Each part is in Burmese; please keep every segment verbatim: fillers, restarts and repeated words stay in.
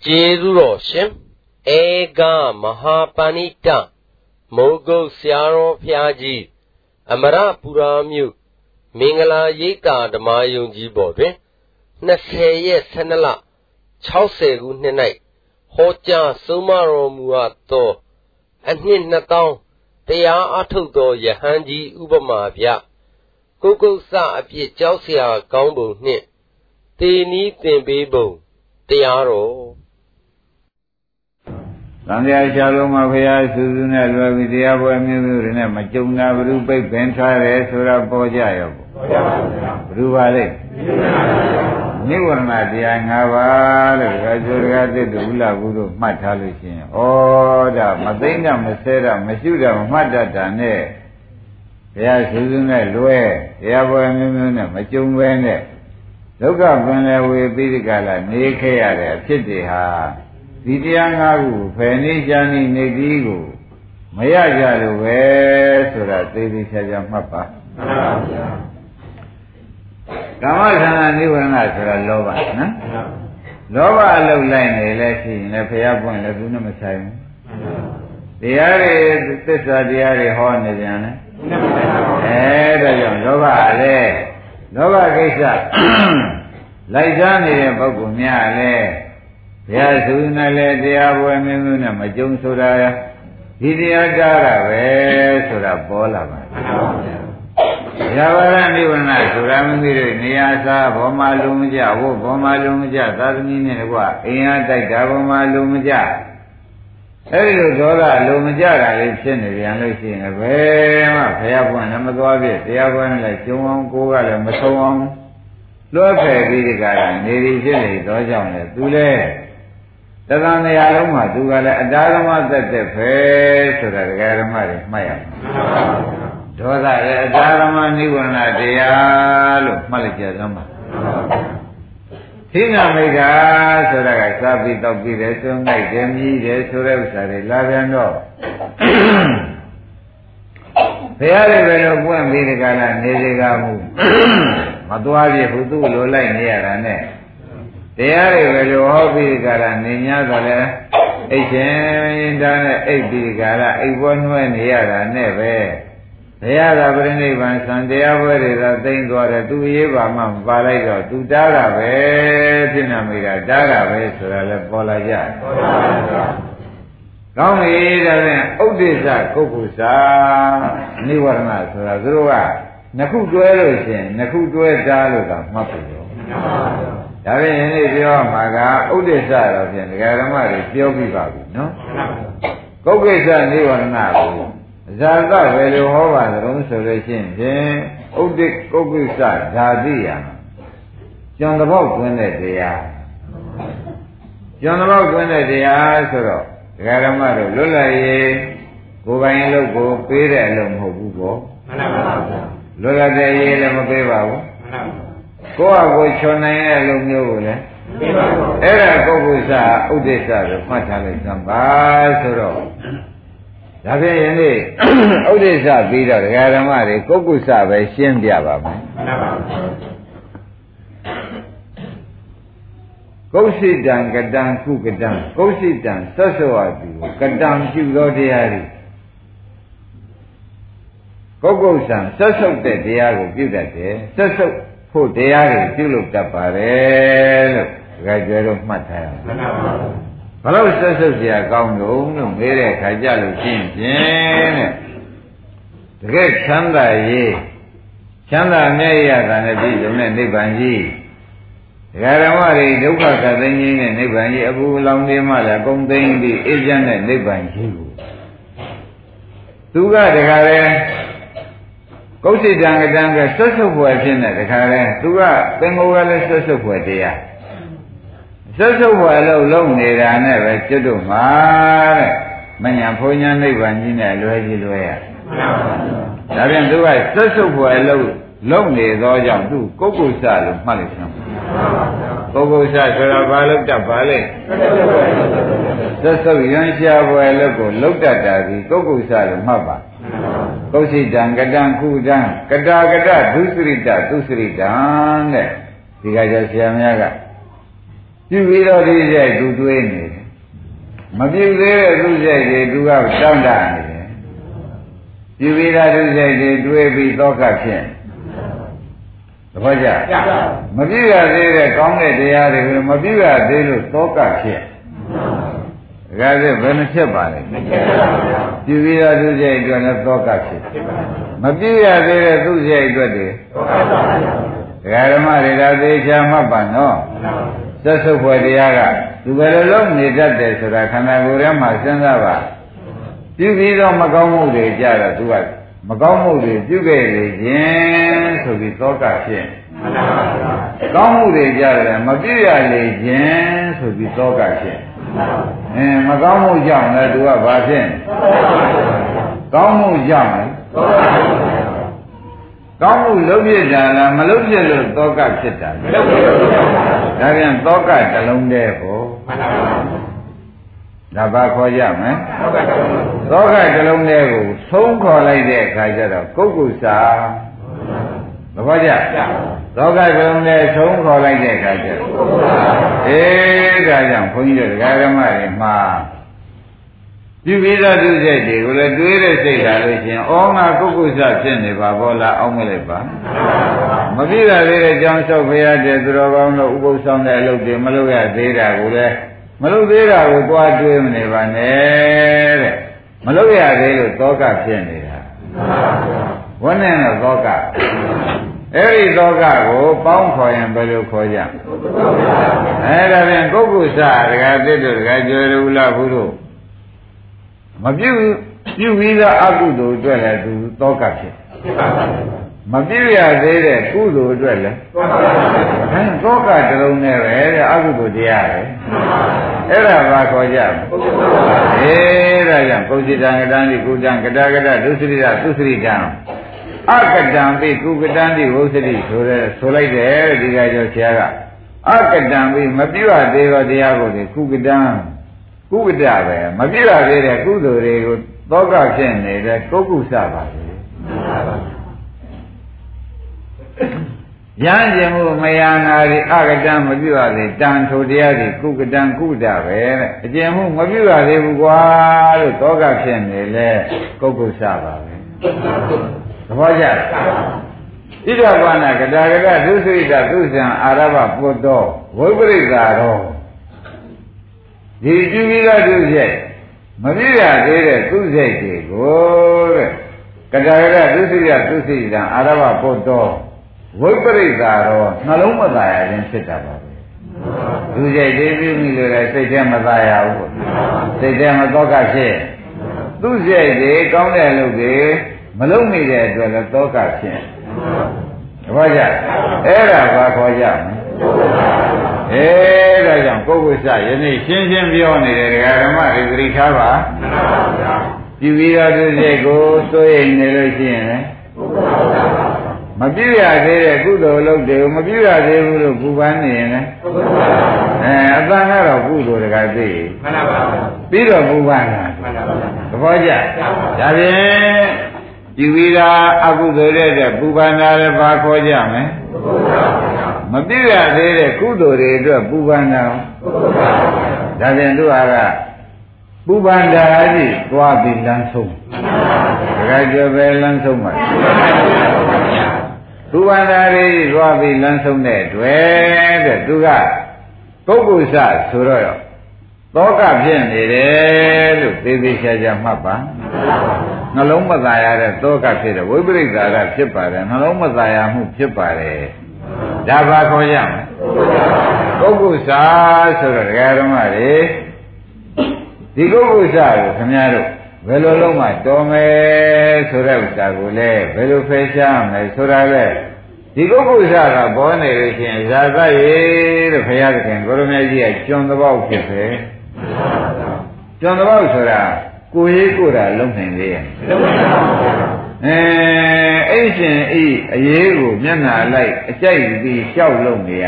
Jerudo Shem Ega Mahapanita Mogo Siaro Piaji Amara Puramu Mingala Yeta the Mayunji Bode Naseye Senala Chausegu Nenai Hoja Sumaro Muato and Ninatao They are Atudo Yahanji Ubamavia Gogo Sa Api Jausia Gambo Nit They need them Bebo They are all Sandhya Shaloma Bhaya Suzuna Vidya Boyamurina Machuna Rupe Bentra Sura Bojayo Ruvale Nivarna Diangava Rajurgate Dula Guru Matalushin Oda Madina Masera Masuda Mada Dane Bhaya Suzuna Lue Yaboyamuna Machumene Loka Bana we Bidikala Nikaya Chitiha Vidyanga Fenishani Nedigo Maya Jalu Sura Devi Sajamapa Kamasana Nivana Sura Lova Lova Love Line Election Lafaya Point Laguna Masai The Ari Tessa the Ari Horn Ediana Eh Lova Ale Lova Gesa Laizani Bagumia Ale Ya Suna le dia Boyamuna Majum Suraya Hidia Dara Ve Sura Bola Yavara Nivana Suramiri Niyasa Boma Lumja Wo Boma Lumja Tadmini Wa Iya Taika Boma Lumja Every Dola Lumja Lipsin Yanusin Vema Fayapon Namadwabi Tiavan like Chumon Kuga Masawam Lope Vidikara Niri Sili Dojam Tule Tadane Aloma, Dugala, Adama that the face to the Garamari, Maya. Doda, Adama Nivana, Dialo, Malika Zama. Tina Mega, Sura, Sabi, Topi, Resun, like Demi, Sura, Lavando. They are a very one Vidikala, Nizigamu, Matuari, Hudu, Lola, Niarane. They are a very hobby gara Nina Gala, a chain done a big gara, a one when here never. They are a very one son, they are very that thing got a two year mamma, Valaga, two Dara, Tinamira, Dara, Sura, Polaja. Come here, Odisa, Kokusa, Nivarna, Sura, Zua, Naku Duelos, Naku Duedaluga, Mapu. Having any Maga, Udesa of the Garamari, Yogi Babu, no? Kokesa Nivarna, Zalda, Veluhova, the room solution, Udik Kokusa, Zadia. John the Boat when they are. John the Boat when they are, so Garamaro, Lula ye, Govain Logo, Pere Lom Hobugo, Lula de Yelamabeva. Go away, Chonay, Lumule. Era Gogusa, Udesa, Matale Samba, Soro. Davy, Odessa, Vida, Garamari, Gogusa, Shendiaba. Go sit down, get down, cook it down. Go sit down, Sassawati, get down, Chilodiari. Gogusan, Sasso de Diago, give that day. Sasso. Put the area, you looked up a rail, graduate of Mataya. Hello, Sassia, Gondo, no, Mere, Kajalu, Jim, the great Chanda ye, Chanda Maya, and a vision, and Nibanji. Garamari, Duka, Kadini, and Nibanji, Abu Longi Mala, Gonding, the agent, and Nibanji. Tuga, the Gare. Go sit down and down the social question at the Karen, Tuga, Bengal social question. Social well, lonely, I never to do my Manyaponia, Nivanina, Luigi Luea. Davian do I social well, lonely, though young do, Coco Sal, Malism. Coco Sal, Valley, Valley. Social Yansha, well, looked at that, Coco Sal, Maba. Kosi dan kadang kudang kada kada dusrita dusrita ne diga ja siamya ka ပြုပြီးတော့ဒီကြိုက်သူတွေးနေတယ်မပြုသေးတဲ့သူကြိုက်တွေသူကတောင်းတနေတယ်ပြုပြီးသားသူကြိုက်တွေတွေးပြီးသောကဖြစ်သဘောကျမပြုရသေးတဲ့ကောင်းတဲ့တရားတွေကိုမပြုရသေးလို့သောကဖြစ်ဒါကြတဲ့ဘယ်နှဖြစ်ပါလဲပြုပြီးသားသူကြိုက်အတွက်လည်းသောကဖြစ်မပြုရသေးတဲ့သူကြိုက်အတွက်တွေဒကာဓမ္မတွေဒါသေးချာမှတ်ပါနော်သက်ဆုပ်ဖွယ်တရားကသူဘယ်လိုလုပ်နေတတ်တယ်ဆိုတာခန္ဓာကိုယ်ထဲမှာစဉ်းစားပါပြုပြီးတော့မကောင်းမှုတွေကြတော့သူကမကောင်းမှုတွေပြုခဲ့လေခြင်းဆိုပြီးသောကဖြစ်ကောင်းမှုတွေကြတယ်မပြုရလေခြင်းဆိုပြီးသောကဖြစ်အင်းမကောင်းမှုကြောင့်လည်းသူကဘာဖြစ်ကောင်းမှုကြောင့်လည်းကောင်းမှုလုပ်ပြတာလားမလုပ်ပြလို့သောကဖြစ်တာမလုပ်ပြလို့ဒါပြန်သောကတစ်လုံးတည်းကိုဒါဘာခေါ်ကြမလဲသောကတစ်လုံးတည်းကိုသုံးခေါ်လိုက်တဲ့အခါကျတော့ကုက္ကုစာသဘောကျသောကတစ်လုံးတည်းသုံးခေါ်လိုက်တဲ့အခါကျတော့အေးဒါကြောင့်ဘုန်းကြီးတို့ဒကာဓမ္မတွေမှာပြုပြီးသားသူစိတ်တွေကိုလည်းတွေးတဲ့စိတ်လာလို့ရှင်ဩငါကုက္ကုစဖြစ်နေပါဘောလားအောင်းမလိုက်ပါမပြည့်ရသေးတဲ့အကြောင်းလျှောက်ဖရတဲ့သူတော်ကောင်းတို့ဥပုသ်ဆောင်တဲ့အလုပ်တွေမလုပ်ရသေးတာကိုလည်းမလုပ်သေးတာကိုကြွားတွေးမနေပါနဲ့တဲ့မလုပ်ရသေးလို့သောကဖြစ်နေတာဝန်းနဲ့သောကအဲ့ဒီသောကကိုပေါင်းခေါ်ရင်ဘယ်လိုခေါ်ကြအဲ့ဒါပြန်ကုက္ကုစဒကာသစ်တို့ဒကာကျော်တို့လားဘုတို့မပြုပြုပြီးသားအကုသိုလ်အတွက်လည်းသူသောကဖြစ်မပြုရသေးတဲ့ကုသိုလ်အတွက်လည်းအဲသောကတလုံးနဲ့ပဲတဲ့အကုသိုလ်တရားပဲအဲ့ဒါဘာခေါ်ကြလဲအေးဒါကြောင့်ပုဇိတံကတံဒီကုတံကတကတဒုစရိယသုစရိတံအကတံပိကုကတံဒီဝုစရိဆိုတဲ့ဆိုလိုက်တယ်ဒီကကြောဆရာကအကတံပိမပြုရသေးသောတရားကိုဒီကုကတံကုက္ကတပဲမပြည့်ရသေးတဲ့ကုသိုလ်တွေကိုသောကဖြစ်နေတဲ့ကုက္ကုစပါပဲရဟန်းကျင်မှုမယနာတွေအကတံမပြည့်ရသေးတန်ထိုတရားတွေကုက္ကတံကုက္ကတပဲတဲ့အကျင်မှုမပြည့်ရသေးဘူးကွာလို့သောကဖြစ်နေလေကုက္ကုစပါပဲသဘောကျဣဒဘာနာကတာကတဒုစိတသုဇံအာရဘပုတ္တောဝိပရိက္ခာရောဒီပြုပြီးသားသူစိတ်မပြည့်ရသေးတဲ့သူစိတ်တွေကိုတဲ့ကတာရကသူစိတ်ကသူစိတ်ကအာရဘပုတ္တောဝိပရိက္ခာရောနှလုံးမသားရခြင်းဖြစ်တာပါပဲသူစိတ်တွေပြုမိလို့လည်းစိတ်ထဲမသားရဘူးစိတ်ထဲမသောကဖြစ်သူစိတ်တွေကောင်းတဲ့လုပ်တွေမလုံးမိတဲ့အတွက်လည်းသောကဖြစ်တပည့်ကြအဲ့ဒါဘာခေါ်ကြမလဲအဲဒါကြောင့်ပုဂ္ဂိုလ်စယနေ့ရှင်းရှင်းပြောနေတယ်ဒကာဓမ္မတွေသတိထားပါပြုပြီးတော့သူစိတ်ကိုစိုးရိမ်နေလို့ရှိရင်လည်းမပြုရသေးတဲ့ကုသိုလ်လုပ်တွေကိုမပြုရသေးဘူးလို့ပူပန်နေရင်လည်းအဲအတန်ကတော့ကုသိုလ်တကားသိမှန်ပါပါပြီးတော့ပူပန်တာမှန်ပါပါသဘောကျဒါဖြင့်ပြုပြီးတာအကုသိုလ်တဲ့ပူပန်တာလည်းဘာခေါ်ကြမလဲမပြည့်ရသေးတဲ့ကုသိုလ်တွေအတွက်ပူပန်တာဒါပြန်တို့ဟာကပူပန်တာကြီးသွားပြီးလမ်းဆုံးတခါကျပဲလမ်းဆုံးပါပူပန်တာကြီးသွားပြီးလမ်းဆုံးတဲ့တွေ့တဲ့သူကပုဂ္ဂိုလ်စဆိုတော့သောကဖြစ်နေတယ်လို့သေသေးချာချာမှတ်ပါနှလုံးမသားရတဲ့သောကဖြစ်တယ်ဝိပရိက္ခာကဖြစ်ပါတယ်နှလုံးမသားရမှုဖြစ်ပါတယ်ဒါဘာခေါ်ရမလဲပုဂ္ဂိုလ်စာဆိုတော့ဒကာဓမ္မတွေဒီပုဂ္ဂိုလ်စာကိုခင်ဗျားတို့ဘယ်လိုလုံးမှတော်မယ်ဆိုတဲ့ဥစ္စာကိုလည်းဘယ်လိုဖယ်ရှားမလဲဆိုတာလေဒီပုဂ္ဂိုလ်စာကပေါ်နေလို့ရှိရင်ဇာသရေလို့ဘုရားသခင်ကိုရမကြီးကကျွန်းတပေါက်ဖြစ်ပဲကျွန်းတပေါက်ဆိုတာကိုယ်ရေးကိုယ်တာလုံးနိုင်သေးရဲ့အဲအဲ့ရှင်ဤအရေးကိုမျက်နှာလိုက်အကြိုက်ပြီးရှောက်လုံးနေရ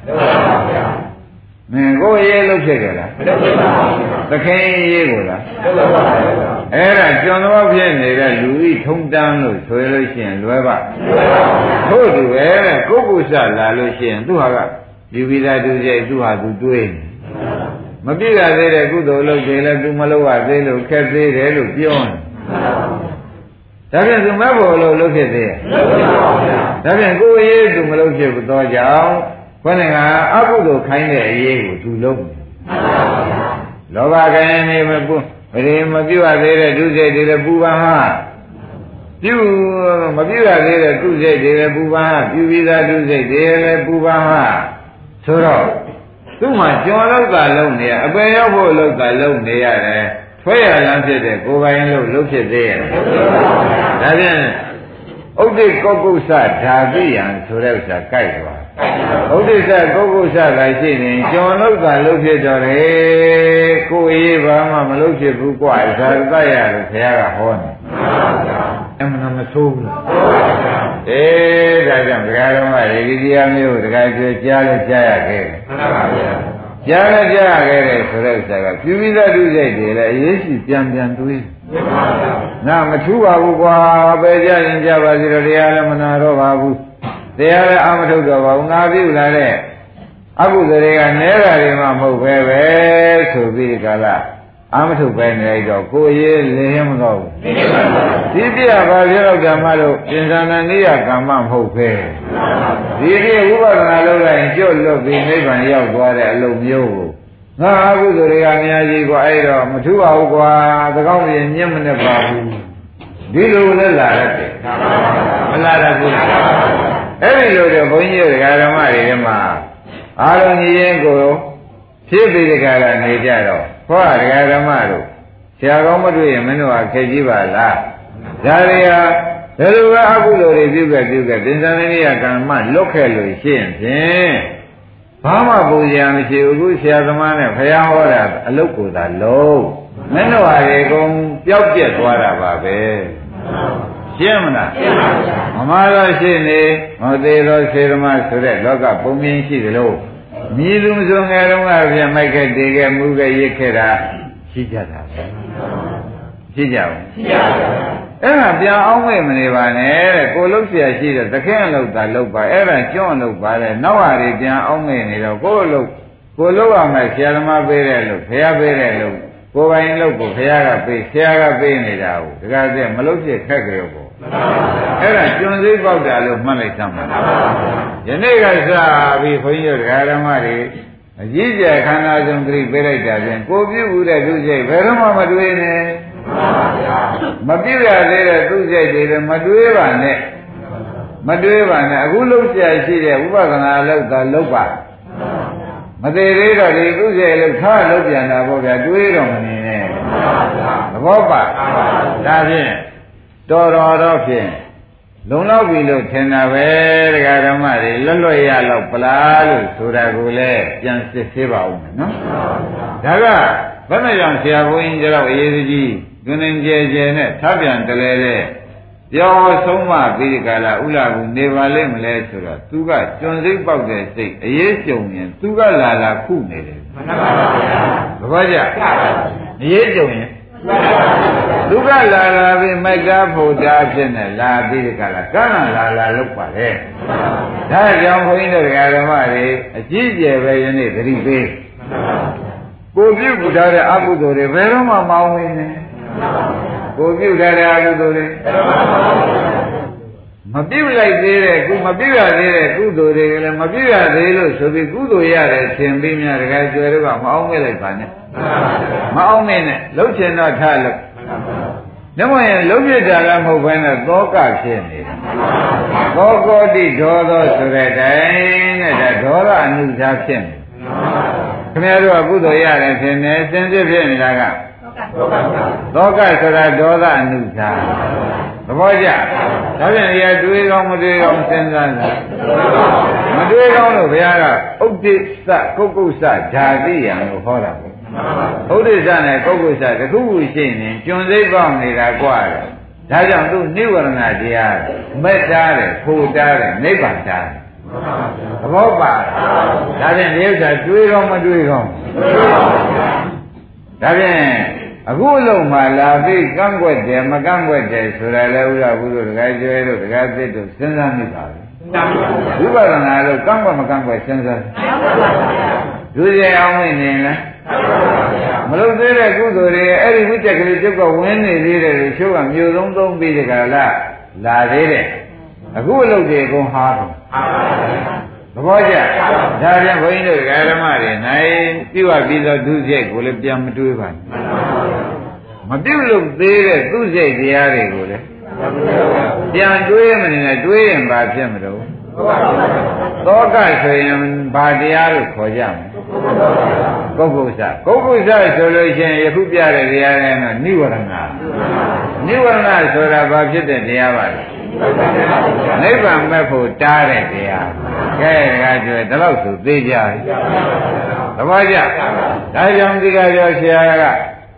မင်းကိုယ်ရေးလုံးဖြစ်ကြလားမလုပ်ပါဘူးသခင်ရေးကိုလားလုပ်ပါဘူးအဲ့ဒါကျွန်တော်ဖြစ်နေတဲ့လူဤထုံတန်းလို့ဆိုရလို့ရှိရင်လွယ်ပါထို့သူပဲတဲ့ကိုယ်ကိုစလာလို့ရှိရင်သူဟာကယူပြီးသားသူစိတ်သူ့ဟာသူတွေးမပြည့်ရသေးတဲ့ကုသိုလ်လုပ်တယ်လည်းသူမလုပ်ရသေးလို့ခက်သေးတယ်လို့ပြောတယ်ဒါပြန်သူမဲ့ဖို့လို့လုပ်ဖြစ်သေးရဲ့ဒါပြန်ကိုယ်ရေးသူမလုပ်ဖြစ်ဘူးတော့ကြောင့်ခေါင်းကအကုသိုလ်ခိုင်းတဲ့အရေးကိုသူလုပ်တယ်လောဘကံနေမပူဘယ်မပြုတ်ရသေးတဲ့ဒုစိတ်တွေလည်းပူပန်ဟာပြုမပြုတ်ရသေးတဲ့ဒုစိတ်တွေလည်းပူပန်ဟာပြုပြီးသားဒုစိတ်တွေလည်းပူပန်ဟာဆိုတော့သူ့မှာကြော်လောက်တာလုံးနေရအပယ်ရောက်ဖို့လောက်တာလုံးနေရတယ်ထွဲရလန်းဖြစ်တဲ့ကိုယ်ပိုင်လို့လုံးဖြစ်သေးရဲ့ဒါဖြင့်ဥဒိကောကုသဓာတိယံဆိုတဲ့ဥစ္စာကြိုက်သွားဥဒိစ္စကောကုသကရှိနေကြော်လောက်တာလုံးဖြစ်တော့တယ်ကိုယ်ရေးဘာမှမလုံးဖြစ်ဘူးကွာဒါသတ်ရလို့ဘုရားကဟောနေအမှန်မဆိုးဘူးလားအေးဒါကြောင့်ဒကာတော်မရေကြီးတရားမျိုးဒကာကျွေးကြားလဲကြားရခဲ့တယ်မှန်ပါဗျာကြားလဲကြားရခဲ့တယ်ဆိုတဲ့ဥစ္စာကပြုပြီးသားဒုစိတ်တွေလည်းအရေးရှိပြန်ပြန်တွေးမှန်ပါဗျာနာမထူးပါဘူးကွာပဲကြရင်ကြပါစီတော့တရားလည်းမနာတော့ပါဘူးတရားလည်းအာမထုတ်တော့ပါဘူးငါပြုလာတဲ့အကုသိုလ်တွေကနဲတာတွေမှမဟုတ်ပဲပဲဆိုပြီးကြလားအာမထုတ်ပဲနေတော့ကိုယ်ရေးလင်းမတော့ဘူးဒီပြဘာပြောတော့ဓမ္မလို့သင်္သနာနိယကမ္မမဟုတ်ပဲဒီပြဝိပဿနာလုပ်လိုက်ရင်ကျွတ်လွတ်ပြီးနိဗ္ဗာန်ရောက်သွားတဲ့အလုံးမျိုးကိုငါအကုသိုလ်တွေကအများကြီးกว่าအဲ့တော့မထူပါဘူးကွာသကောင်းရင်ညက်မနဲ့ပါဘူးဒီလိုလည်းလာရတယ်မလာတတ်ဘူးအဲ့ဒီလိုတော့ဘုန်းကြီးတွေကဓမ္မတွေမှာအားလုံးကြီးရင်ကိုဖြစ်ပြီးတကယ်လာနေကြတော့ခေါ်ရဓမ္မတို့ဆရာကောင်းမတွေ့ရင်မင်းတို့ဟာခက်ကြီးပါလားဒါတွေဟာဘယ်လိုပဲအကုသိုလ်တွေပြုခဲ့ပြုခဲ့သင်္သန်နိယကမ္မလွတ်ခဲ့လို့ရှိရင်ဖြင့်ဘာမှပူဇော်မရှိဘူးအခုဆရာသမားနဲ့ဘုရားဟောတာအလုတ်ကိုသာလုံးမင်းတို့ဟာဒီကုန်ပျောက်ပြက်သွားတာပါပဲရှင်းမလားရှင်းပါဗျာမမတော်ရှိနေဟောသေးတော်စေရမဆိုတဲ့လောကပုံမြင်ရှိသလိုမြည်လူမစုံငယ်တုန်းကပြန်မိုက်ခဲ့တည်ခဲ့မှုခဲ့ရစ်ခဲ့တာရှိကြတာပဲရှိကြဘူးရှိကြပါဘူးအဲ့ဒါပြန်အောင်မေ့မနေပါနဲ့တဲ့ကိုလှုပ်เสียရှိတဲ့သခင်လှုပ်တာလှုပ်ပါအဲ့ဒါကျွန့်လှုပ်ပါတဲ့နောက်ဟာတွေပြန်အောင်မေ့နေတော့ကိုလှုပ်ကိုလှုပ်ရမယ်ဆရာသမားပေးတဲ့လှုပ်ဘုရားပေးတဲ့လှုပ်ကိုယ်ပိုင်လှုပ်ကိုဘုရားကပေးဆရာကပေးနေတာကိုတခါတည်းမလှုပ်ဖြစ်ခက်ကြရောပေါ့အဲ့ဒါကျွန်းစည်းပေါက်တာလို့မှတ်လိုက်သမှာယနေ့ကစပြီးခွန်ကြီးတို့ဓမ္မတွေအကြီးကျယ်ခန္ဓာဆုံးသတိပေးလိုက်တာပြန်ကိုပြုဘူးတဲ့သူစိတ်ဘယ်တော့မှမတွေးနဲ့မပြုရသေးတဲ့သူစိတ်တွေလည်းမတွေးပါနဲ့မတွေးပါနဲ့အခုလုံးဆရာရှိတဲ့ဥပဒနာလောက်သာလောက်ပါမသေးသေးတော့ဒီသူစိတ်လောက်ထားလောက်ပြန်တာပေါ့ဗျာတွေးတော့မနေနဲ့သဘောပါဒါဖြင့်တော်တော်တော့ဖြင့်လုံလောက်ပြီလို့ထင်တာပဲတရားဓမ္မတွေလွတ်လွတ်ရတော့ပလားလို့ဆိုတာကိုလည်းပြန်စစ်သေးပါဦးမယ်နော်ဒါကဘယ်နဲ့ကြောင့်ဆရာဘုန်းကြီးကြောက်အရေးကြီးတွင်တွင်ကျဲကျဲနဲ့ထပ်ပြန်တလဲတဲ့ပြောဆုံးမပြီးဒီကလာဥလာကူနေပါလိမ့်မလဲဆိုတော့သူကကျွန်းစိတ်ပေါက်တဲ့စိတ်အရေးကြုံရင်သူကလာလာခုနေတယ်မှန်ပါပါဗျာသဘောကျအရေးကြုံရင်သူကလာလာပြီးမိုက်ကားဖို့တာဖြစ်နေလာပြီးဒီကလာကမ်းလာလာလောက်ပါလေဒါကြောင့်ဘုန်းကြီးတို့ဓမ္မတွေအကြီးကျယ်ပဲယနေ့သတိပေးကိုပြုတ်ထားတဲ့အကုသိုလ်တွေဘယ်တော့မှမအောင်ဝင်နဲ့ကိုပြုတ်ထားတဲ့အကုသိုလ်တွေမပြုတ်လိုက်သေးတဲ့ကုမပြုတ်ရသေးတဲ့ကုသိုလ်တွေကလည်းမပြုတ်ရသေးလို့ဆိုပြီးကုသိုလ်ရတယ်သင်ပြီးများတကယ်ကျွယ်တော့မအောင်မဲ့လိုက်ပါနဲ့မအောင်မဲ့နဲ့လှုပ်ချင်တော့ထားလို့ညမရင်လှုပ်ပြတာလည်းမဟုတ်ဘဲနဲ့သောကဖြစ်နေတယ်သောကောတိဒေါသောဆိုတဲ့တိုင်းနဲ့ဒါဒေါသအနုစားဖြစ်နေခင်ဗျားတို့ကကုသိုလ်ရတယ်ထင်တယ်စင်စစ်ဖြစ်နေတာကသောကဆိုတာဒေါသအနုစားသဘောကျဒါပြန်ရတွေးကောင်းမတွေးကောင်းစဉ်းစားတာမတွေးကောင်းလို့ဘုရားကဥဒိစ္စကုက္ကုစ္စဓာတိယံလို့ဟောတာပေါ့ဥဒိစ္စနဲ့ကုက္ကုစ္စတခုခုရှိနေကျွန်းစိတ်ပေါက်နေတာกว่าတယ်ဒါကြောင့်သူနိဝရဏတရားမက်တားတယ်ဖိုတားတယ်နိဗ္ဗာန်တားတယ်သဘောပါဒါဖြင့်ဒီဥစ္စာတွေးကောင်းမတွေးကောင်းဒါဖြင့်အခုအလုံးမှာလာပြီးကန့်ကွက်တယ်မကန့်ကွက်တယ်ဆိုတာလည်းဥရဘူးတို့တခါကျွဲတို့တခါသစ်တို့စဉ်းစားမိပါဘူးဝိပဿနာလို့ကန့်ကွက်မကန့်ကွက်စဉ်းစားဒုစရိုက်အောင်နေနေလားမလို့သေးတဲ့ကုသိုလ်တွေအဲ့ဒီဝိတ္တကလေးကျုပ်ကဝင်နေသေးတယ်လို့ချိုးကမျိုးသုံးသုံးပြီးဒီကလာလာသေးတယ်အခုအလုပ်တွေအကုန်ဟာတယ်သဘောကျဒါပြန်ဘုန်းကြီးတို့ဓမ္မတွေနိုင်ပြုတ်ပြီးတော့ဒုစရိုက်ကိုလည်းပြန်မတွေးပါနဲ့မပြုတ်လို့သေးတဲ့သူ့စိတ်တရားတွေကိုလည်းပြန်တွေးမနေနဲ့တွေးရင်ဘာဖြစ်မလို့သောကဆိုရင်ဘာတရားလို့ခေါ်ကြမလဲကုက္ကုစကုက္ကုစဆိုလို့ရှိရင်ယခုပြတဲ့တရားတွေကတော့နိဝရဏနိဝရဏဆိုတာဘာဖြစ်တဲ့တရားပါလဲနိဗ္ဗာန်မဲ့ဖို့တားတဲ့တရားကဲဒါကြွယ်ဒီလောက်ဆိုသိကြပြီသဘောကျဒါကြောင့်ဒီကပြောဆရာက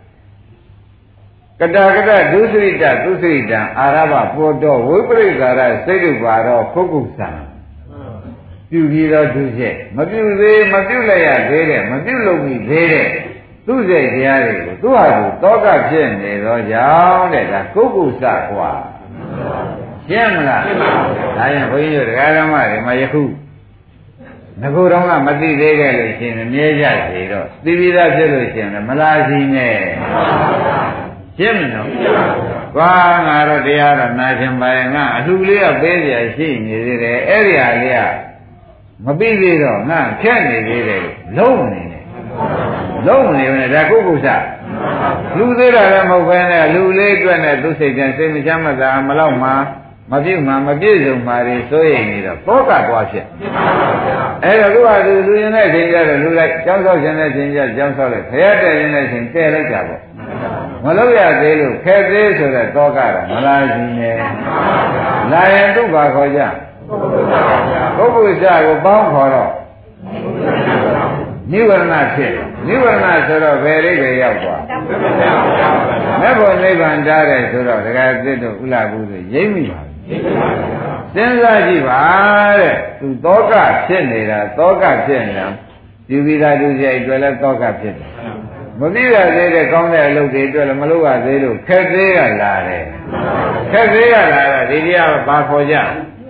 ကတာကတဒုစရိတဒုစရိတံအာရဘပေါ်တော့ဝိပရိကာရစိတ်ဥပါတော့ကုက္ကုစံပြုပြီးတော့ဒုစရိုက်မပြုသေးမပြုလိုက်ရသေးတယ်မပြုလုပ်ပြီးသေးတယ်သူ့စိတ်တရားတွေကိုသူ့ဟာသူတောကဖြစ်နေတော့ကြောင့်တဲ့ဒါကုက္ကုစကွာရှင်းမလားဒါရင်ဘုန်းကြီးတို့တရားဓမ္မတွေမှာယခုငါတို့တော့ကမသိသေးခဲ့လို့ရှိရင်မြဲကြစီတော့သိပြီးသားဖြစ်လို့ရှိရင်မလားစီနဲ့ရှင်းမလို့ကွာငါတော့တရားတော့နာရှင်ပါရဲ့ငါအလှလေးကပေးကြရှိနေသေးတယ်အဲ့ဒီဟာလေးကမပြီးသေးတော့ငါဖြတ်နေသေးတယ်လုံးနေတယ်လုံးနေတယ်ဒါကုက္ကုစလူသေးတာလည်းမဟုတ်ဘဲနဲ့လူလေးအတွက်နဲ့သူစိတ်ပြန်စိတ်မချမ်းမသာမလောက်မှမပြည့်မှမပြည့်စုံမှတွေစိုးရိမ်နေတော့သောကသွားဖြစ်အဲ့တော့သူကသူလူရင်တဲ့ချိန်ကျတော့လူလိုက်ကြောင်းဆောက်ခြင်းတဲ့ချိန်ကျကြောင်းဆောက်လိုက်ဖရတဲ့ခြင်းတဲ့ချိန်တဲ့လိုက်တာပေါ့မလို့ရသေးလို့ခဲသေးဆိုတဲ့သောကကမလားရှိနေလာရင်သူ့ဘာခေါ်ကြပုဂ္ဂိုလ်စကိုပေါင်းခေါ်တော့နိဝရဏဖြစ်နိဝရဏဆိုတော့ဘယ်အိဗေရောက်သွားမဲ့ဖို့နိဗ္ဗာန်တားတယ်ဆိုတော့ဒကာသစ်တို့ဥလာဘူးဆိုရိမ့်မိပါစဉ်းစားကြည့်ပါတဲ့သူသောကဖြစ်နေတာသောကဖြစ်နေတာဒီဝိသာဒုစရိုက်တွေလည်းသောကဖြစ်တယ်မပြီးရသေးတဲ့ကောင်းတဲ့အလုပ်တွေအတွက်လည်းမလုပ်ရသေးလို့ခက်သေးကလာတယ်ခက်သေးကလာတော့ဒီတရားဘာခေါ်ကြ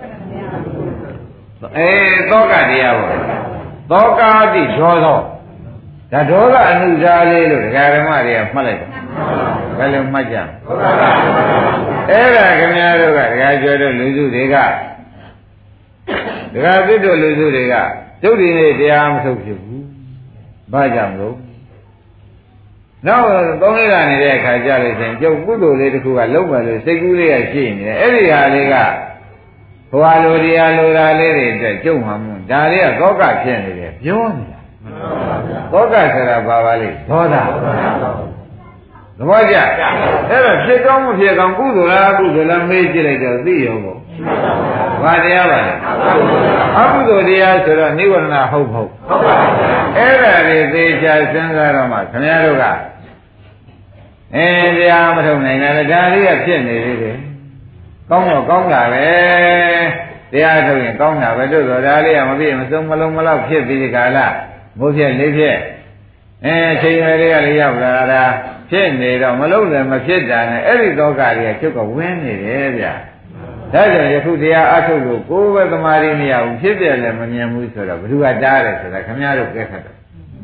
အဲသောကတရားပေါ့သောကာတိဒေါသောဒါဒေါသအနုစားလေးလို့ဒကာဓမ္မတွေကမှတ်လိုက်တယ်ဘယ်လိုမှတ်ကြအဲ့ဒါခင်ဗျားတို့ကဒကာကျော်တို့လူစုတွေကဒကာသစ်တို့လူစုတွေကကျုပ်ဒီနေ့တရားမထုတ်ဖြစ်ဘူးဘာကြောင့်လို့နောက်သုံးလေးလာနေတဲ့အခါကြလို့ရှိရင်ကျုပ်ကုသိုလ်လေးတစ်ခုကလုံးမယ်လို့စိတ်ကူးလေးကရှိနေတယ်အဲ့ဒီဟာလေးကဘဝလိုတရားလိုတာလေးတွေအတွက်ကျုပ်မှမဟုတ်ဒါလေးကသောကဖြစ်နေတယ်ပြောနေတာသောကဆိုတာဘာပါလဲဒေါသသဘောကျအဲ့တော့ဖြစ်ကောင်းမဖြစ်ကောင်းကုသိုလ်လားကုသိုလ်လားမေးကြည့်လိုက်တော့သိရောပေါ့ဘာတရားပါလဲအကုသိုလ်တရားဆိုတော့နိဝရဏဟုတ်ဟုတ်အဲ့ဒါတွေသေချာစဉ်းစားတော့မှခင်ဗျားတို့ကအဲတရားမထုတ်နိုင်တယ်ဒါလေးကဖြစ်နေသေးတယ်ကောင်းတော့ကောင်းတာပဲတရားထုတ်ရင်ကောင်းတာပဲတို့ဆိုဒါလေးကမပြည့်မစုံမလုံးမလောက်ဖြစ်ပြီးဒီကာလဘိုးဖြစ်လေးဖြစ်အဲချိန်ရွယ်လေးကလေးရောက်လာတာဖြစ်နေတော့မလုံးလည်းမဖြစ်တာနဲ့အဲ့ဒီတော့ကလေးကချုပ်ကဝင်းနေတယ်ဗျာဒါကြောင့်ယခုတရားအထုတ်လို့ကိုယ်ပဲသမာဓိမရဘူးဖြစ်တယ်လည်းမမြင်ဘူးဆိုတော့ဘ누구ကတားတယ်ဆိုတာခင်ဗျားတို့ကြက်ခတ်တယ်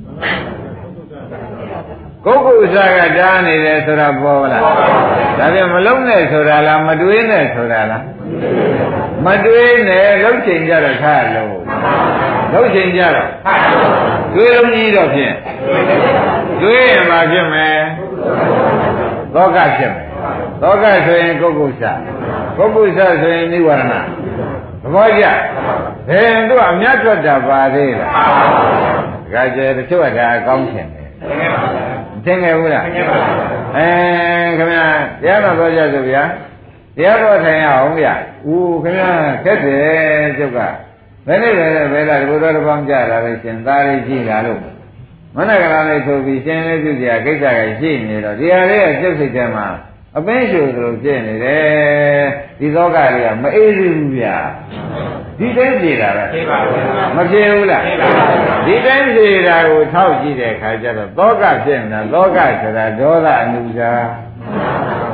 ကိုယ်ကိုယ်စားကတားနေတယ်ဆိုတာပေါ်လားဒါပြန်မလုံးနဲ့ဆိုတာလားမတွေးနဲ့ဆိုတာလားမတွေးနဲ့လှုပ်ချိန်ကြတော့ခါလို့လှုပ်ချိန်ကြတော့တွေးလုံးကြီးတော့ဖြင့်တွေးရင်မှဖြစ်မယ်သောကဖြစ်မယ်သောကဆိုရင်ကိုယ်ကိုယ်စားပုဂ္ဂိုလ်စဆိုရင်နိဝရဏသဘောကျဘယ်သူအမြတ်ထွက်တာပါသေးလားဒါကြဲတချို့ကဒါအကောင်းရှင်တယ်သင်ငယ်ဘူးလားအဲခင်ဗျာတရားတော်ပြောကြစို့ဗျာတရားတော်ထိုင်ရအောင်ဗျာဦးခင်ဗျာခက်တယ်ကျုပ်ကဘယ်နဲ့ပဲဘယ်လားဒီဘုရားတစ်ပေါင်းကြလာလို့ရှင်သားလေးရှိလာလို့မနက်ကလေးထိုးပြီးရှင်လေးပြုကြကိစ္စကရှိနေတော့ဒီဟာလေးကကျုပ်စိတ်ထဲမှာအပင်းရှူသလိုဖြစ်နေတယ်ဒီသောကတွေကမအေးသေးဘူးဗျာဒီတိုင်းပြေတာပဲမပြေဘူးလားဒီတိုင်းပြေတာကိုထောက်ကြည့်တဲ့အခါကျတော့သောကဖြစ်နေတာသောကဆိုတာဒေါသအနုစာတ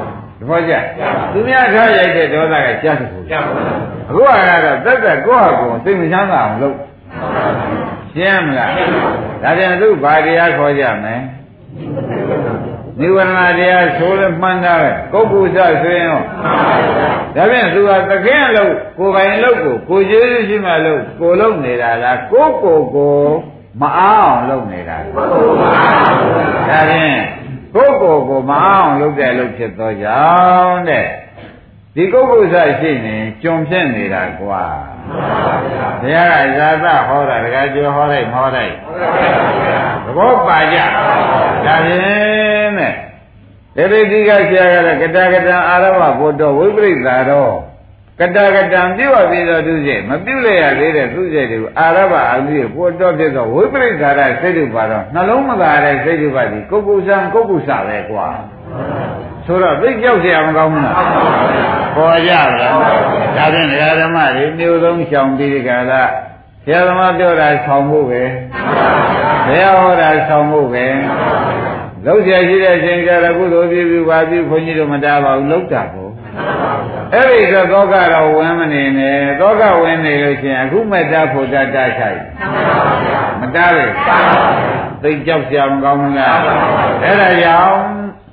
ဘောကြသူများထားရိုက်တဲ့ဒေါသကကြားသဖို့အခုကတော့သက်သက်ကိုယ့်ဟာကိုယ်စိတ်မချမ်းသာအောင်လုပ်ရှင်းမလားဒါပြန်သူဘာတရားခေါ်ကြမယ်နိဝရဏတရားဆိုလဲမှန်းတာပဲကုက္ကုစဆိုရင်ရောဒါပြန်သူကသခင်အလုပ်ကိုယ်ပိုင်အလုပ်ကိုကိုကျေးဇူးရှိမှလို့ကိုလုပ်နေတာလားကိုကိုကိုမအားအောင်လုပ်နေတာဒါပြန်ကိုကိုကိုမအားအောင်လုပ်တဲ့အလုပ်ဖြစ်သောကြောင့်တဲ့ဒီကုက္ကုစရှိနေကြုံဖြစ်နေတာကွာဘုရားကဇာသဟောတာတခါကျော်ဟောလိုက်မဟောလိုက်သဘောပါကြဒါဖြင့်တဲ့ဒေတိကဆရာကလည်းကတကတံအာရဝဘုဒ္ဓဝိပရိသာတော့ကတကတံပြုတ်ပြီးတော့သူစိတ်မပြုတ်လိုက်ရသေးတဲ့သူစိတ်တွေကိုအာရဝအမှုဘုဒ္ဓဖြစ်သောဝိပရိသာရစိတ်တို့ပါတော့နှလုံးမသာတဲ့စိတ်တို့ပါဒီကုက္ကုစံကုက္ကုစပဲကွာဆိုတော့သိကြောက်เสียမကောင်းဘူးလားပေါ်ကြပါလားဒါဖြင့်ဒကာဓမ္မတွေမျိုးသုံးရှောင်ပြီးဒီကလာဆရာသမားပြောတာဆောင်ဖို့ပဲဘုရားဟောတာဆောင်ဖို့ပဲလောက်เสียရှိတဲ့အချိန်ကျတော့ကုသိုလ်ပြုပြုပါပြုခွန်ကြီးတို့မတားပါဘူးလောက်တာကိုအဲ့ဒီတော့သောကတော့ဝင်မနေနဲ့သောကဝင်နေလို့ရှိရင်အခုမတတ်ဖို့တတ်တတ်ချိုက်မတားလေသိကြောက်เสียမကောင်းဘူးလားအဲ့ဒါကြောင့်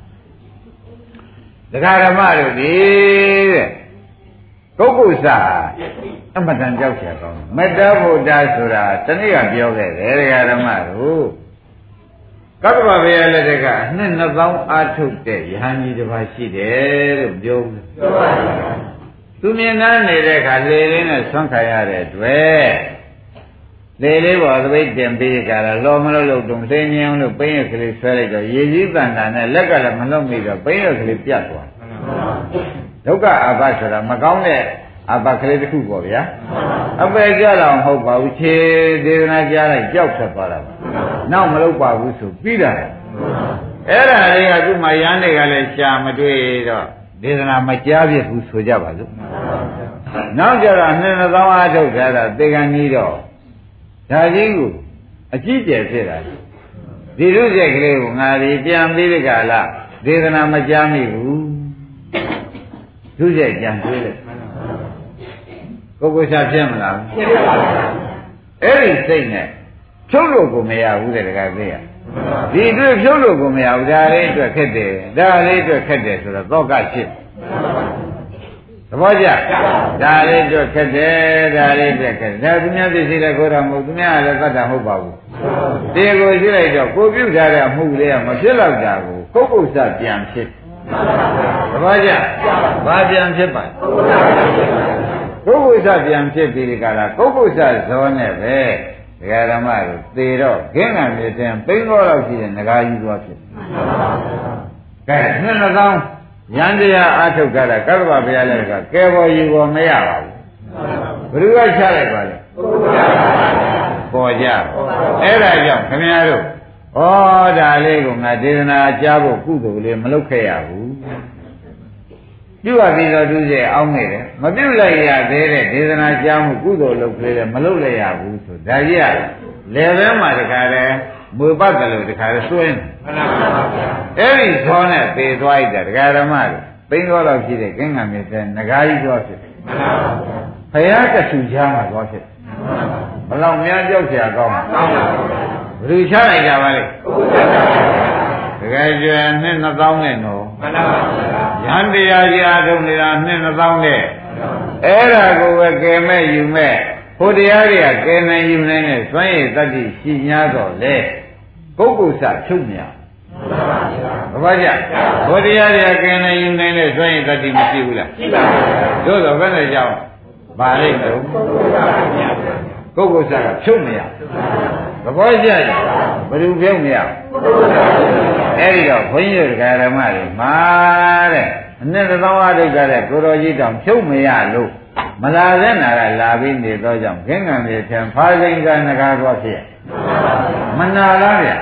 ဒကာဓမ္မတို့ဒီတဲ့ကုက္ကုစအမတန်ကြောက်เสียကောင်းမေတ္တာဘုဒ္ဓဆိုတာတနည်းကပြောခဲ့တယ်ဒကာဓမ္မတို့ကတ္တဗဗျာလက်ထက်ကအနှစ်နှစ်သောင်းအာထုတ်တဲ့ယဟန်ကြီးတစ်ပါးရှိတယ်လို့ပြောဘူးပြောပါဘူးသူမြင်နှမ်းနေတဲ့အခါလေလေးနဲ့ဆွမ်းခံရတဲ့တွေ့လေလေးပေါ်သပိတ်တင်ပြီးကြတာလောမလို့လို့တုံသိငင်းလို့ပိန်းရကလေးဆွဲလိုက်တော့ရေကြီးတန်တာနဲ့လက်ကလည်းမလွတ်မိတော့ပိန်းရကလေးပြတ်သွားဒုက္ခအဘဆိုတာမကောင်းတဲ့အဘကလေးတစ်ခုပေါ့ဗျာအပယ်ကြတော့မဟုတ်ပါဘူးခြေဒေသနာကြားလိုက်ကြောက်ထွက်သွားတာပါနောက်မလုပ်ပါဘူးဆိုပြီးတာအဲ့ဒါလေးကသူ့မှာရန်တွေကလည်းရှာမတွေ့တော့ဒေသနာမကြားပြဘူးဆိုကြပါစို့နောက်ကြတော့နှစ်နှစ်သောင်းအားထုတ်ကြတာသေကံကြီးတော့ဒါကြီးကိုအကြည့်ကျယ်ဖြစ်တာဒီရုပ်ချက်ကလေးကိုငါဒီပြန်ပြီးဒီကလာဒေသနာမကြားမိဘူးရုပ်ချက်ကြံတွေးလိုက်ပုဂ္ဂိုလ်ရှာဖြစ်မလားဖြစ်ပါဘူးအဲ့ဒီစိတ်နဲ့ဖြုတ်လို့ကိုမရဘူးတဲ့တခါသေးရဒီအတွက်ဖြုတ်လို့ကိုမရဘူးဒါလေးအတွက်ခက်တယ်ဒါလေးအတွက်ခက်တယ်ဆိုတော့သောကဖြစ်သဘောကျဒါလေးအတွက်ခက်တယ်ဒါလေးအတွက်ခက်တယ်ဒါသူများသိရှိတဲ့ကိုယ်တော်မဟုတ်သူများလည်းသတ်တာမဟုတ်ပါဘူးဒီကိုရှိလိုက်တော့ကိုပြုတ်ထားတဲ့အမှုလေးကမဖြစ်တော့တာကိုကုက္ကုစပြန်ဖြစ်သဘောကျဘာပြန်ဖြစ်ပါပုဂ္ဂိုလ်စပြန်ဖြစ်ပြီးဒီကလာပုဂ္ဂိုလ်စဇောနဲ့ပဲဒကာဓမ္မတို့သေတော့ခင်းငံမြေတင်ပိန်းတော်လောက်ရှိတဲ့ငကားကြီးသွားဖြစ်ကဲနှစ်နှစ်သောင်းဉာဏ်တရားအားထုတ်ကြတာကတ္တဗဘုရားလည်းကကဲပေါ်ယူပေါ်မရပါဘူးဘယ်သူကချလိုက်ပါလဲပေါ်ကြအဲ့ဒါကြောင့်ခင်ဗျားတို့ဩဒါလေးကငါဒေသနာကြားဖို့ကုသိုလ်လေးမလုပ်ခဲ့ရဘူးပြုတ်ပြီးတော့သူရဲ့အောင်းနေတယ်မပြုတ်လိုက်ရသေးတဲ့ဒေသနာကြားမှုကုသိုလ်လုပ်ကလေးလည်းမလုပ်လိုက်ရဘူးဆိုဒါကြီးကလေဘဲမှာတခါတည်းမွေပတ်တယ်လို့တခါတည်းစွင်းတယ်အဲ့ဒီသောနဲ့ပေသွားလိုက်တာဒကာဓမ္မတွေပိန်းတော်တော့ရှိတဲ့ကင်းငံမြေတဲ့ငကားကြီးသွားဖြစ်တယ်ဘုရားကဆူချားမှာသွားဖြစ်ဘလောက်များကြောက်เสียကောင်းမှာဘယ်သူချလိုက်ကြပါလဲတကယ်ကျွယ်နှစ်နှစ်သောင်းနဲ့နော်မှန်ပါပါရဟန်းတရားကြီးအားထုတ်နေတာနှစ်နှစ်သောင်းနဲ့အဲ့ဒါကိုပဲကယ်မဲ့ယူမဲ့ဟိုတရားတွေကကယ်နိုင်ယူနိုင်တဲ့စွမ်းရည်တတ္တိရှိ냐တော့လေပုဂ္ဂိုလ်စချုပ်မြတ်မှန်ပါဗျာဟိုတရားတွေကကယ်နိုင်ယူနိုင်တဲ့စွမ်းရည်တတ္တိမရှိဘူးလားရှိပါဘူးတို့တော့ဘယ်နဲ့ကြောင့်ဗာလိမ့်တော့ပုဂ္ဂိုလ်စကချုပ်မြတ်သဘောကျတယ်ဘယ်သူပြုံးမရအဲ့ဒီတော့ဘုန်းကြီးတို့ဓမ္မတွေမှာတဲ့အနှစ်တစ်သောင်းအားထုတ်ကြတဲ့ကိုတော်ကြီးတောင်ဖြုတ်မရလို့မလာတဲ့နာကလာပြီးနေတော့ကြောင့်ခင်းငံမြေထံဖားစိန်ကနဂါသွားဖြစ်မနာလားဗျာ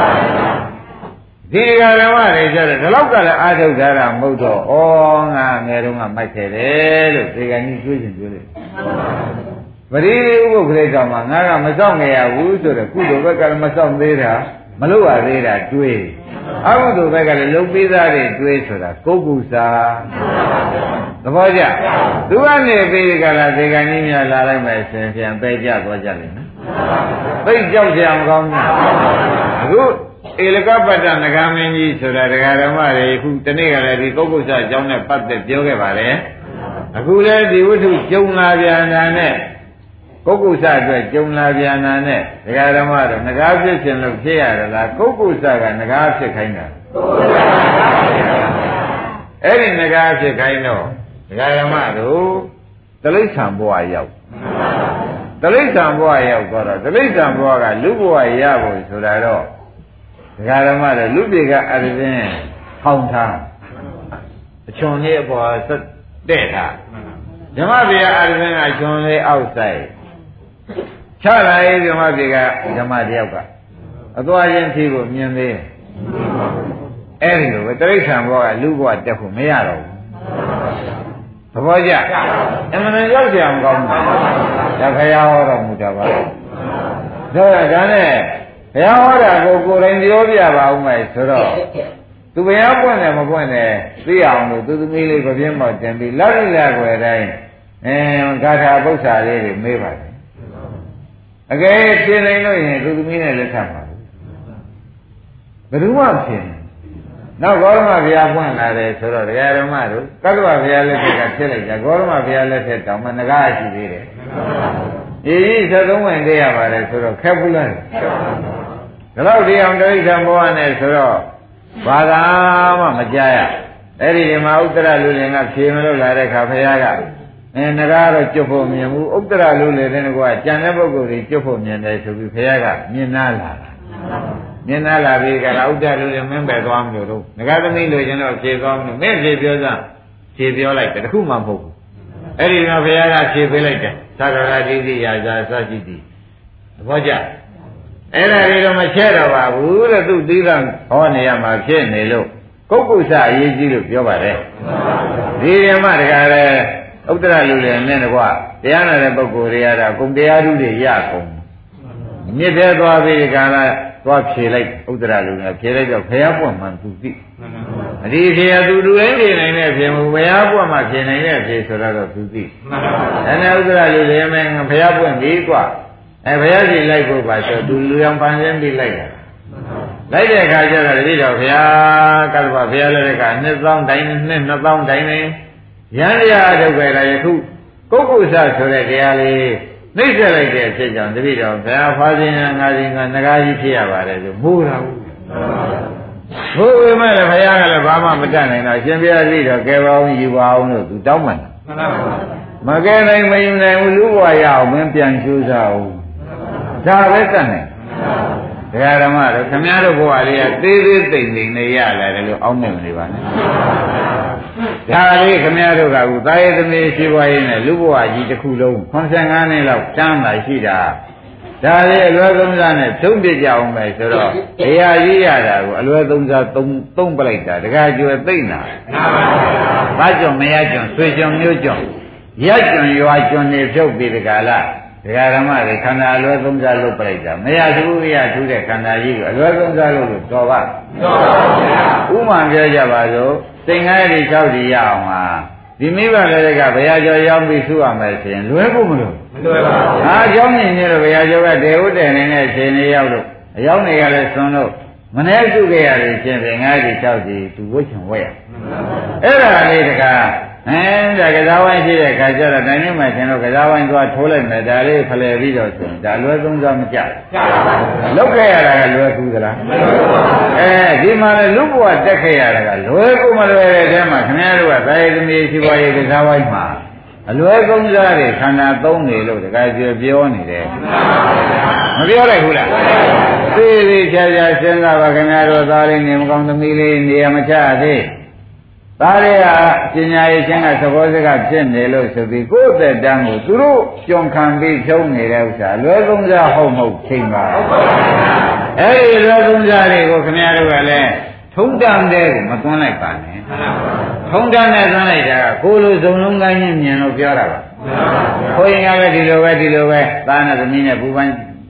ဒီဓမ္မတွေကျတော့ဒီလောက်ကလည်းအားထုတ်ကြတာမဟုတ်တော့ဩငါငယ်တုန်းကမိုက်ခဲ့တယ်လို့ဒီကနေ့တွေးရှင်တွေးလိုက်ပရိဥပုပ်္ပရိတောင်မှာငါကမစောင့်ငရဘူးဆိုတော့ကုသိုလ်ဘက်ကလည်းမစောင့်သေးတာမလို့ရသေးတာတွေးအကုသိုလ်ဘက်ကလည်းလုံပြီးသားတွေတွေးဆိုတာကုက္ကုစာသဘောကျသူကနေပြီးကြလားဒီကနေ့များလာလိုက်မယ်ဆင်ပြန်ပဲကြသွားကြလိမ့်မယ်သိကြောက်ကြအောင်ကောင်းအခုဧလကပတ္တနဂမင်းကြီးဆိုတာဒကာဓမ္မတွေအခုတနေ့ကလည်းဒီကုက္ကုစာအကြောင်းနဲ့ပတ်သက်ပြောခဲ့ပါတယ်အခုလည်းဒီဝိထုကျုံလာပြန်တာနဲ့ကုက္ကုစအတွက်ကျုံလာပြန်တာနဲ့ဒကာဓမ္မတို့ငကားဖြစ်ခြင်းလို့ဖြစ်ရလားကုက္ကုစကငကားဖြစ်ခိုင်းတာအဲ့ဒီငကားဖြစ်ခိုင်းတော့ဒကာဓမ္မတို့တိရစ္ဆာန်ဘဝရောက်တိရစ္ဆာန်ဘဝရောက်တော့တိရစ္ဆာန်ဘဝကလူဘဝရဖို့ဆိုတာတော့ဒကာဓမ္မတို့လူပြေကအရင်းဟောင်းထားအချွန်လေးအပေါ်ဆက်တဲ့ထားဓမ္မပြေကအရင်းကချွန်လေးအောက်ဆိုင်ချလာရေးဓမ္မပြေကဓမ္မတယောက်ကအသွားချင်းဖြီးကိုမြင်သေးတယ်အဲ့ဒီလိုပဲတိရစ္ဆာန်ဘဝကလူဘဝတက်ဖို့မရတော့ဘူးသဘောကျအမှန်တန်ရောက်ကြအောင်ကောင်းတယ်ဒါခရားဟောတော်မူတာပါဒါဒါနဲ့ဘုရားဟောတာကိုကိုယ်တိုင်ပြောပြပါဦးမယ်ဆိုတော့သူဘုရားပွင့်တယ်မပွင့်တယ်သိအောင်လို့သူသမီးလေးပြပြင်းမော်တင်ပြီးလက်လိလက်ွယ်တိုင်းအဲဂါထာပု္ပ္ပာလေးတွေမေးပါတယ်အကယ်ဖြေနိုင်လို့ရင်သူသမီးနဲ့လက်ထပ်ပါဘူးဘယ်သူမှဖြေနောက်ဂေါရမဘုရားပွင့်လာတယ်ဆိုတော့တရားဓမ္မတို့ကတ္တဝဘုရားလက်ထက်ကဖြစ်လိုက်ကြဂေါရမဘုရားလက်ထက်တောင်မှငကားရှိသေးတယ်ဒီကြီးသသုံးဝင်တည်းရပါတယ်ဆိုတော့ခက်ဘူးလားဒါတော့ဒီအောင်တိရစ္ဆာန်ဘဝနဲ့ဆိုတော့ဘာသာမှမကြားရအဲ့ဒီမှာဥတ္တရလူလင်ကဖြေမလို့လာတဲ့ခါဘုရားကအဲငကားတော့ကျွတ်ဖို့မြင်ဘူးဥတ္တရလူလင်တဲ့ကွာကြံတဲ့ပုဂ္ဂိုလ်တွေကျွတ်ဖို့မြင်တယ်ဆိုပြီးဘုရားကမြင်နာလာတာမြင်နာလာပြီးကလာဥဒ္ဒလူတွေမင်းပဲသွားမလို့တော့ငကားသမီးလိုချင်တော့ဖြေသွားမလို့မင်းဖြေပြောစမ်းဖြေပြောလိုက်တယ်တခုမှမဟုတ်ဘူးအဲ့ဒီမှာဘုရားကဖြေပေးလိုက်တယ်သရဏတိတိယာဇာသရှိတိသဘောကျအဲ့ဒါတွေတော့မချဲ့တော့ပါဘူးတဲ့သူသီးသန့်ဟောနေရမှာဖြစ်နေလို့ကုက္ကုစအရေးကြီးလို့ပြောပါတယ်ဒီဓမ္မတကားလဲဥဒ္ဒရလူတွေနဲ့တကွတရားနာတဲ့ပုဂ္ဂိုလ်တွေရတာဂုံတရားဓုတွေရကုန်မြစ်သေးသွားပြီးကာလသွားဖြေလိုက်ဥဒ္ဒရလူကဖြေလိုက်တော့ဘုရားပွင့်မှန်သူသိအဒီဖြေရသူလူတိုင်းဖြေနိုင်တဲ့ဖြေမှုဘုရားပွင့်မှဖြေနိုင်တဲ့ဖြေဆိုတော့သူသိဒါနဲ့ဥဒ္ဒရလူတွေမယ်ဘုရားပွင့်ပြီกว่าအဲဘုရားရှင်လိုက်ဖို့ပါဆိုသူလူအောင်ပန်းစင်းပြီးလိုက်တာလိုက်တဲ့အခါကျတော့တတိတော်ဘုရားကတ္တဗဘုရားလည်းကနှစ်သောင်းတိုင်းနှစ်နှစ်သောင်းတိုင်းနေရန်ရဒုက္ခရယခုကုက္ကုစဆိုတဲ့တရားလေးနှိမ့်ဆက်လိုက်တဲ့ဖြစ်ကြောင့်တတိတော်ဘုရားဖားခြင်းငါးခြင်းကငကားကြီးဖြစ်ရပါတယ်ဆိုမိုးတာဘူးဘုရားမဲ့လည်းဘုရားကလည်းဘာမှမတတ်နိုင်တော့ရှင်ဘုရားတတိတော်ကဲပါအောင်ယူပါအောင်လို့သူတောင်းပန်တာမကဲနိုင်မယူနိုင်ဘူးလူဘဝရအောင်မင်းပြန်ကျိုးစားအောင်ဒါပဲတတ်နိုင်ဒကာဓမ္မတို့ခင်ဗျားတို့ဘဝလေးကသေးသေးသိမ့်သိမ့်နေရလာတယ်လို့အောင်းနေမနေပါနဲ့ဒါလေးခင်ဗျားတို့ကအခုသာယသမီးရှိပွားရင်းနဲ့လူဘဝကြီးတစ်ခုလုံးခွန်ဆယ်ငါးနှစ်လောက်တန်းလာရှိတာဒါလေးအလွယ်သုံးစားနဲ့ဖြုံးပြကြအောင်ပဲဆိုတော့ဘုရားကြီးရတာကိုအလွယ်သုံးစားသုံးသုံးပလိုက်တာဒကာကျွယ်သိမ့်တာဘာကြောင့်မရကြောင့်ဆွေကြောင့်မျိုးကြောင့်ရကျွံရွာကျွံနေဖြုတ်ပြီးဒကာလားဒကာဓမ္မတွေခန္ဓာအလွယ်သုံးစားလုပ်ပလိုက်တာမရဘူးရထူးတဲ့ခန္ဓာကြီးကိုအလွယ်သုံးစားလုပ်လို့တော်ပါတော်ပါဗျာဥမာပြောကြပါစို့စိတ်ငါးရီ၆ရီရအောင်ဟာဒီမိဘလည်းကဘုရားကျော်ရောက်ပြီးစုရမယ်ဆိုရင်လွယ်ဖို့မလို့မလွယ်ပါဘူးဟာအကြောင်းမြင်နေလို့ဘုရားကျော်ကတေဟုတ်တယ်နေတဲ့ရှင်တွေရောက်လို့အရောက်နေရလဲဆွန်းလို့မနေ့စုခဲ့ရတယ်ရှင်ဖြင့်ငါးရီ၆ရီသူဝှချင်ဝဲရအဲ့ဒါလေးတကားဟမ်ဒါကစားဝိုင်းရှိတဲ့ခါကျတော့တိုင်းနေမှရှင်တို့ကစားဝိုင်းသွားထိုးလိုက်မယ်ဒါလေးဖလှယ်ပြီးတော့ဆိုဒါလွယ်သုံးစားမကြဘူးလောက်ခဲ့ရတာကလွယ်ကူသလားမလွယ်ပါဘူးအဲဒီမှာလည်းလူဘဝတက်ခဲ့ရတာကလွယ်ကူမလွယ်တဲ့တဲမှာခင်ဗျားတို့ကသာယသမီးရှိပွားရေးကစားဝိုင်းမှာအလွယ်သုံးစားတွေခန္ဓာသုံးနေလို့တခါပြောပြောနေတယ်မပြောလိုက်ဘူးလားသိသိချာချာစဉ်းစားပါခင်ဗျားတို့သားလေးနေမကောင်းသမီးလေးနေရာမချသေးသားလေးကပညာရေးချင်းကသဘောစကားဖြစ်နေလို့ဆိုပြီးကိုယ်သက်တမ်းကိုသူတို့ကြုံခံပြီးဖြုံးနေတဲ့ဥစ္စာလွယ်သုံးစားဟုတ်မဟုတ်ချိန်ပါဟုတ်ပါဘူးအဲဒီလွယ်သုံးစားတွေကိုခင်ဗျားတို့ကလည်းထုံးတမ်းတဲ့ကိုမသွန်းလိုက်ပါနဲ့ထုံးတမ်းတဲ့သွန်းလိုက်တာကကိုယ်လိုစုံလုံးကိုင်းချင်းမြင်လို့ပြောတာပါခွေးရင်ကလည်းဒီလိုပဲဒီလိုပဲသားနဲ့သမီးနဲ့ပူပန်း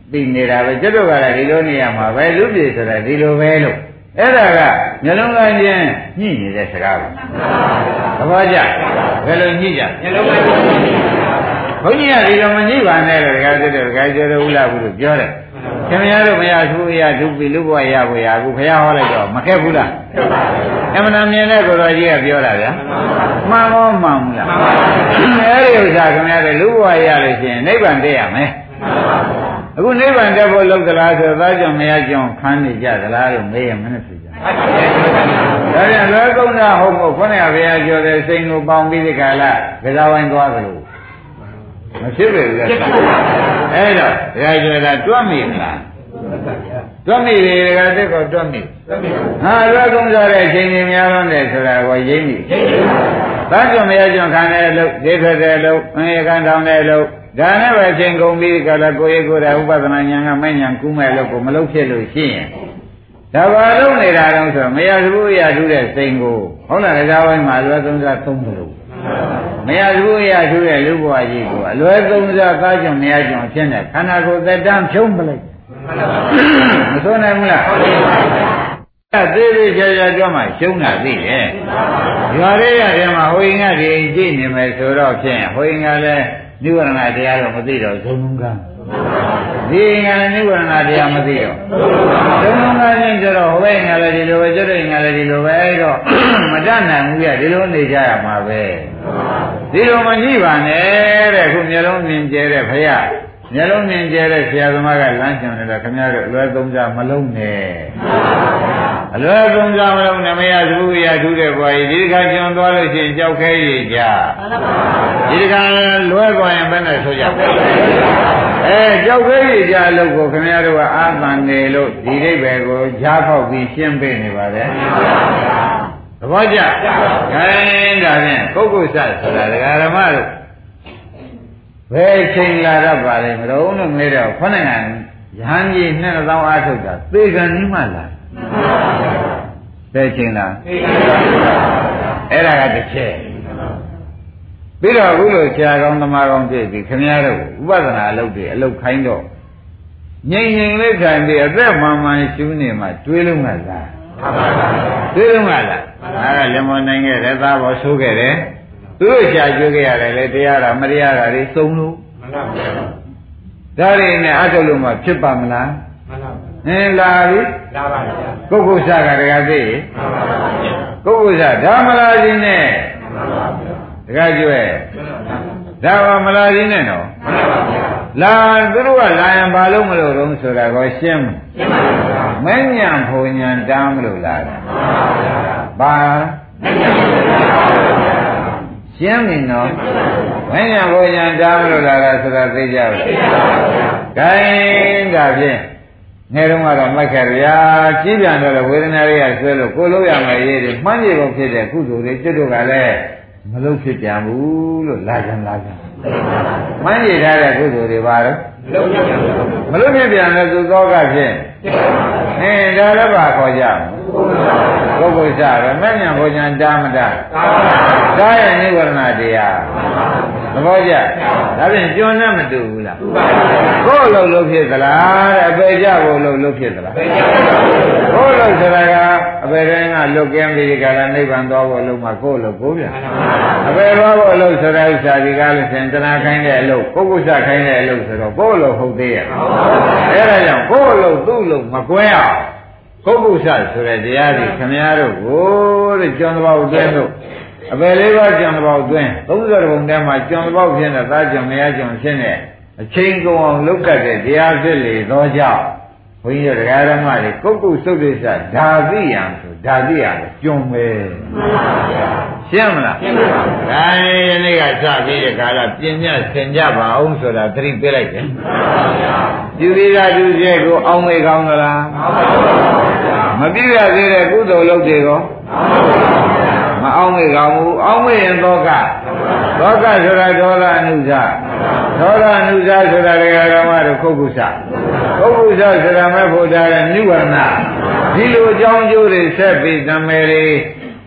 သိနေတာပဲကျွတ်တို့ကလည်းဒီလိုနေရမှာပဲလူပြေဆိုတာဒီလိုပဲလို့အဲ့ဒါကမျိုးလုံးသားချင်းညှိနေတဲ့စကားပဲသဘောကျဘယ်လိုညှိကြမျိုးလုံးသားချင်းဘုန်းကြီးကဒီလိုမညှိပါနဲ့လို့တခါတည်းတခါကျတော့ဥလာဘူးလို့ပြောတယ်ခင်ဗျားတို့မရဘူးရဒုပိလူဘဝရဖို့ရအခုဘုရားဟောလိုက်တော့မခက်ဘူးလားအမှန်တမ်းမြင်တဲ့ကိုယ်တော်ကြီးကပြောတာဗျာမှန်ကောမှန်ဘူးလားအဲ့ဒီဥစ္စာခင်ဗျားတို့လူဘဝရလို့ရှိရင်နိဗ္ဗာန်တက်ရမယ်အခုနိဗ္ဗာန်တက်ဖို့လုပ်သလားဆိုသားကြောင့်မရကြောင့်ခံနေကြသလားလို့မေးရင်မနဲ့ဖြစ်ကြဒါပြန်လွယ်ကုန်တာဟုတ်မို့ခေါင်းရဘုရားပြောတဲ့စိန်ကိုပေါင်ပြီးဒီကလာကစားဝိုင်းသွားသလိုမဖြစ်ပဲလေအဲ့တော့ဒါကြွယ်တာတွတ်မိမလားတွတ်မိတယ်ကတည်းကတွတ်မိဟာလွယ်ကုန်စားတဲ့အချိန်ကြီးများတော့တယ်ဆိုတာကိုရင်းမိသားကြောင့်မရကြောင့်ခံတယ်လို့ဒိဋ္ဌတဲ့လို့အင်းရကန်တောင်းတယ်လို့ဒါနဲ့ပဲချိန်ကုန်ပြီးကြလားကိုယ်ရေးကိုယ်တာဥပဒနာဉာဏ်ကမဲ့ဉာဏ်ကူးမဲ့လို့ကိုမလုပ်ဖြစ်လို့ရှိရင်ဒါပါလုံးနေတာတော့ဆိုမရဘူးရထူးတဲ့စိန်ကိုဟုတ်လားကြာဝိုင်းမှာလွယ်သုံးစားသုံးတယ်လို့မရဘူးရထူးတဲ့လူဘဝကြီးကိုအလွယ်သုံးစားသားကြောင့်မရကြောင့်ဖြစ်နေခန္ဓာကိုယ်သက်တမ်းဖြုံးပလိုက်မဆိုးနိုင်ဘူးလားအဲ့သေးသေးချာချာကြွမှရှုံးတာသိတယ်ရွာလေးရတယ်မှာဟိုရင်ကဒီကြည့်နေမယ်ဆိုတော့ဖြင့်ဟိုရင်ကလည်းနိဗ္ဗာန်တရားတော့မသိတော့ဇုံလုံးကံဒီငါလည်းနိဗ္ဗာန်တရားမသိတော့ဇုံလုံးကံချင်းကျတော့ဟိုဘက်ငါလည်းဒီလိုပဲကျွတ်တဲ့ငါလည်းဒီလိုပဲအဲ့တော့မတတ်နိုင်ဘူးရဒီလိုနေကြရမှာပဲဒီလိုမကြည့်ပါနဲ့တဲ့ခုမျိုးလုံးမြင်ကျဲတဲ့ဖရာမျိုးလုံးမြင်ကျဲတဲ့ဆရာသမားကလမ်းချင်တယ်ခင်ဗျားတို့အလွယ်သုံးစားမလုံးနဲ့အလွယ်သုံးစားမလုံးနဲ့မရဘူးရထူးတဲ့ဘွားကြီးဒီခါကျွန်းသွားလို့ရှိရင်ကြောက်ခဲရည်ကြဒီခါလွဲသွားရင်ဘယ်နဲ့ဆိုကြအဲကြောက်ခဲရည်ကြအလုပ်ကိုခင်ဗျားတို့ကအာသန်နေလို့ဒီအိဗယ်ကိုကြားဖောက်ပြီးရှင်းပေးနေပါတယ်သဘောကျခိုင်းဒါဖြင့်ပုဂ္ဂိုလ်စဆိုတာဒကာဓမ္မတို့ဘယ်ချိန်လာတော့ပါလဲမတော်လို့မေးတော့ခொနဲ့ကရဟန်းကြီးနှစ်သောင်းအားထုတ်တာသေကံကြီးမှလားဘယ်ချိန်လားအဲ့ဒါကတစ်ချက်ပြီးတော့အခုလိုဆရာကောင်းသမားကောင်းပြည့်ပြီခင်ဗျားတို့ဥပဒနာအလုပ်တွေအလုပ်ခိုင်းတော့ငြိမ်ငြိမ်လေးထိုင်ပြီးအသက်မှန်မှန်ရှုနေမှတွေးလုံးကလားတွေးလုံးကလားဒါကလက်မနိုင်ခဲ့တဲ့သားပေါ်ဆိုးခဲ့တယ်သူတို့ရှားကြွေးခဲ့ရတယ်လေတရားတာမတရားတာတွေစုံလို့မှန်ပါဗျာဒါတွေနဲ့အထုတ်လို့မှဖြစ်ပါမလားမှန်ပါဗျာအင်းလာပြီလာပါဗျာပုဂ္ဂိုလ်စကတကသိမှန်ပါဗျာပုဂ္ဂိုလ်စဒါမလာခြင်းနဲ့မှန်ပါဗျာတကကြွယ်ဒါပါမလာခြင်းနဲ့နော်မှန်ပါဗျာလာသူတို့ကလာရင်ဘာလို့မလို့တော့ဆိုတာကိုရှင်းရှင်းပါဗျာမဉ္ဇဉ်ဘုံဉဏ်တားမလို့လာတာမှန်ပါဗျာဘာမဉ္ဇဉ်ဘုံဉဏ်တားပါဗျာရှင်းပြီနော်မဉ္ဇဉ်ဘုံဉဏ်တားမလို့လာတာဆိုတာသိကြပါသိပါပါဗျာခိုင်းဒါဖြင့်ငယ်တော့ကတော့မိုက်ခဲ့ရကြီးပြန်တော့ဝေဒနာတွေကဆွဲလို့ကိုလို့ရမယ်ရေးတယ်မှန်းကြည့်ဖို့ဖြစ်တဲ့ကုသိုလ်တွေကျွတ်တို့ကလည်းမလုပ်ဖြစ်ပြန်ဘူးလို့လာကြလာကြမှန်းကြည့်ထားတဲ့ကုသိုလ်တွေပါတော့မလုပ်ဖြစ်ပြန်တဲ့သူသောကဖြင့်အင်းဒါလည်းပါခေါ်ကြပုဂ္ဂိုလ်စရမဉ္ဇဉ်ဘုံဉဏ်တားမတားဒါရဲ့နိဗ္ဗာန်တရားသဘောကျဒါဖြင့်ကျွန်းနဲ့မတူဘူးလားကိုယ်လုံးလုံးဖြစ်သလားတဲ့အပေကြဖို့လုံးလုံးဖြစ်သလားကိုယ်လုံးဆိုတာကအပေတိုင်းကလွတ်ကင်းပြီးဒီကရနိဗ္ဗာန်သွားဖို့လုံးမှာကိုယ်လုံးကိုပြန်အပေသွားဖို့လုံးဆိုတာဥစ္စာဒီကားလို့ဆိုရင်တဏှာခိုင်းတဲ့အလုပ်ပုဂ္ဂိုလ်စခိုင်းတဲ့အလုပ်ဆိုတော့ကိုယ်လုံးဟုတ်သေးရဲ့အဲဒါကြောင့်ကိုယ်လုံးသူ့လုံးမကွဲအောင်ပုဂ္ဂိုလ်စဆိုတဲ့တရားတွေခမည်းတော်ကိုတဲ့ကျွန်းတစ်ပေါက်တွင်းတို့အပယ်လေးပါးကျွန်းတစ်ပေါက်တွင်းသုံးဆယ်ပုံထဲမှာကျွန်းတစ်ပေါက်ဖြစ်တဲ့သားကျွန်းမရကျွန်းဖြစ်တဲ့အချိန်ကုန်အောင်လုပ်တတ်တဲ့တရားဖြစ်လေသောကြောင့်ဘုန်းကြီးတို့တရားဓမ္မတွေကုက္ကုသုဒ္ဓိစ္စဓာတိယံဆိုဓာတိယံကျွန်းပဲရှင်းမလားရှင်းပါပါဘုရားဒါယနေ့ကစပြီးတဲ့ကာလပြင်းညဆင်ကြပါအောင်ဆိုတာသတိပေးလိုက်တယ်မှန်ပါဗျာပြုပြီးသားသူကျဲကိုအောင်းမေကောင်းသလားမှန်ပါဗျာမပြုရသေးတဲ့ကုသိုလ်လုပ်တွေကောမှန်ပါဗျာမအောင်မေကောင်းဘူးအောင်းမေရင်သောကသောကဆိုတာဒေါသအနုဇာဒေါသအနုဇာဆိုတာတရားဓမ္မတို့ခုတ်ကုသခုတ်ကုသဆိုတာမဲ့ဖို့ထားတဲ့နိဝရဏဒီလိုအကြောင်းကျိုးတွေဆက်ပြီးသံမေတွေ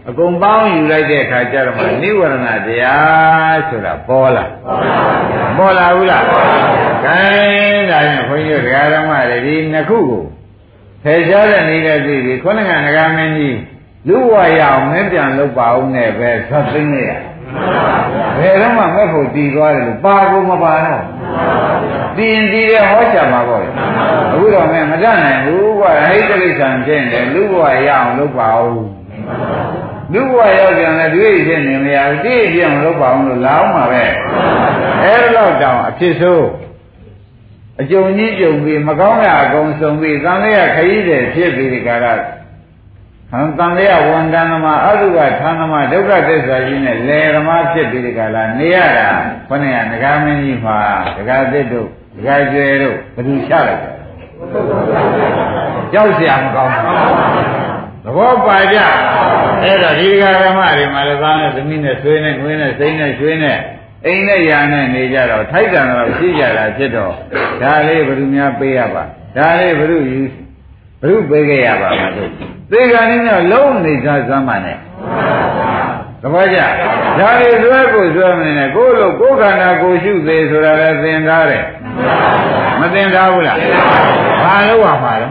အကုန်ပေါင်းယူလိုက်တဲ့အခါကျတော့မှနိဝရဏတရားဆိုတာပေါ်လာပေါ်လာဘူးလားခိုင်းဒါရင်ခွန်ကြီးတို့ဓမ္မတွေဒီနှစ်ခုကိုဖယ်ရှားတဲ့နေတဲ့သိပြီခုနကငကားမင်းကြီးလူဝရအောင်မင်းပြန်လုပ်ပါဦးနဲ့ပဲသတ်သိနေရဘယ်တော့မှမဲ့ဖို့တည်သွားတယ်လို့ပါကိုမပါတော့တည်ရင်တည်တယ်ဟောချမှာပေါ့အခုတော့မင်းမတတ်နိုင်ဘူးကွာဟိတ်တိဋ္ဌံဖြစ်နေလူဝရအောင်လုပ်ပါဦးလူဘဝရောက်ပြန်လဲတွေ့ဖြစ်နေမရဘူးတိပြအောင်လုပ်ပါအောင်လို့လာအောင်ပါပဲအဲလောက်တောင်အဖြစ်ဆိုးအကြုံကြီးကြုံပြီးမကောင်းတဲ့အကုန်ဆုံးပြီးသံဃာခရီးတယ်ဖြစ်ပြီးဒီကရဟံသံဃာဝန်တန်သမားအတုကဌာနမဒုက္ခသစ္စာကြီးနဲ့လေဓမ္မဖြစ်ပြီးဒီကလာနေရတာခொနဲ့ကငကားမင်းကြီးမှာဒကာသစ်တို့ဒကာကျွဲတို့ဘယ်သူချလိုက်ကြကြောက်เสียမကောင်းဘူးသဘောပါကြအဲ့တော့ဒီဃာရမတွေမှာလည်းသားနဲ့သမီးနဲ့ဆွေးနဲ့ငွေနဲ့စိမ့်နဲ့ရွှေနဲ့အိမ်နဲ့ယာနဲ့နေကြတော့ထိုက်တန်တော့ရှိကြတာဖြစ်တော့ဒါလေးဘယ်သူများပေးရပါဒါလေးဘယ်သူယူဘယ်သူပေးခဲ့ရပါမလို့သေကံနည်းနဲ့လုံးနေသားစမ်းပါနဲ့သဘောကျဒါလေးဆွဲကိုဆွဲမနေနဲ့ကိုယ်လို့ကိုယ်ခန္ဓာကိုယ်ရှုသေးဆိုတာလည်းသင်ထားတယ်မသင်ထားဘူးလားဘာလို့ရမှာလဲ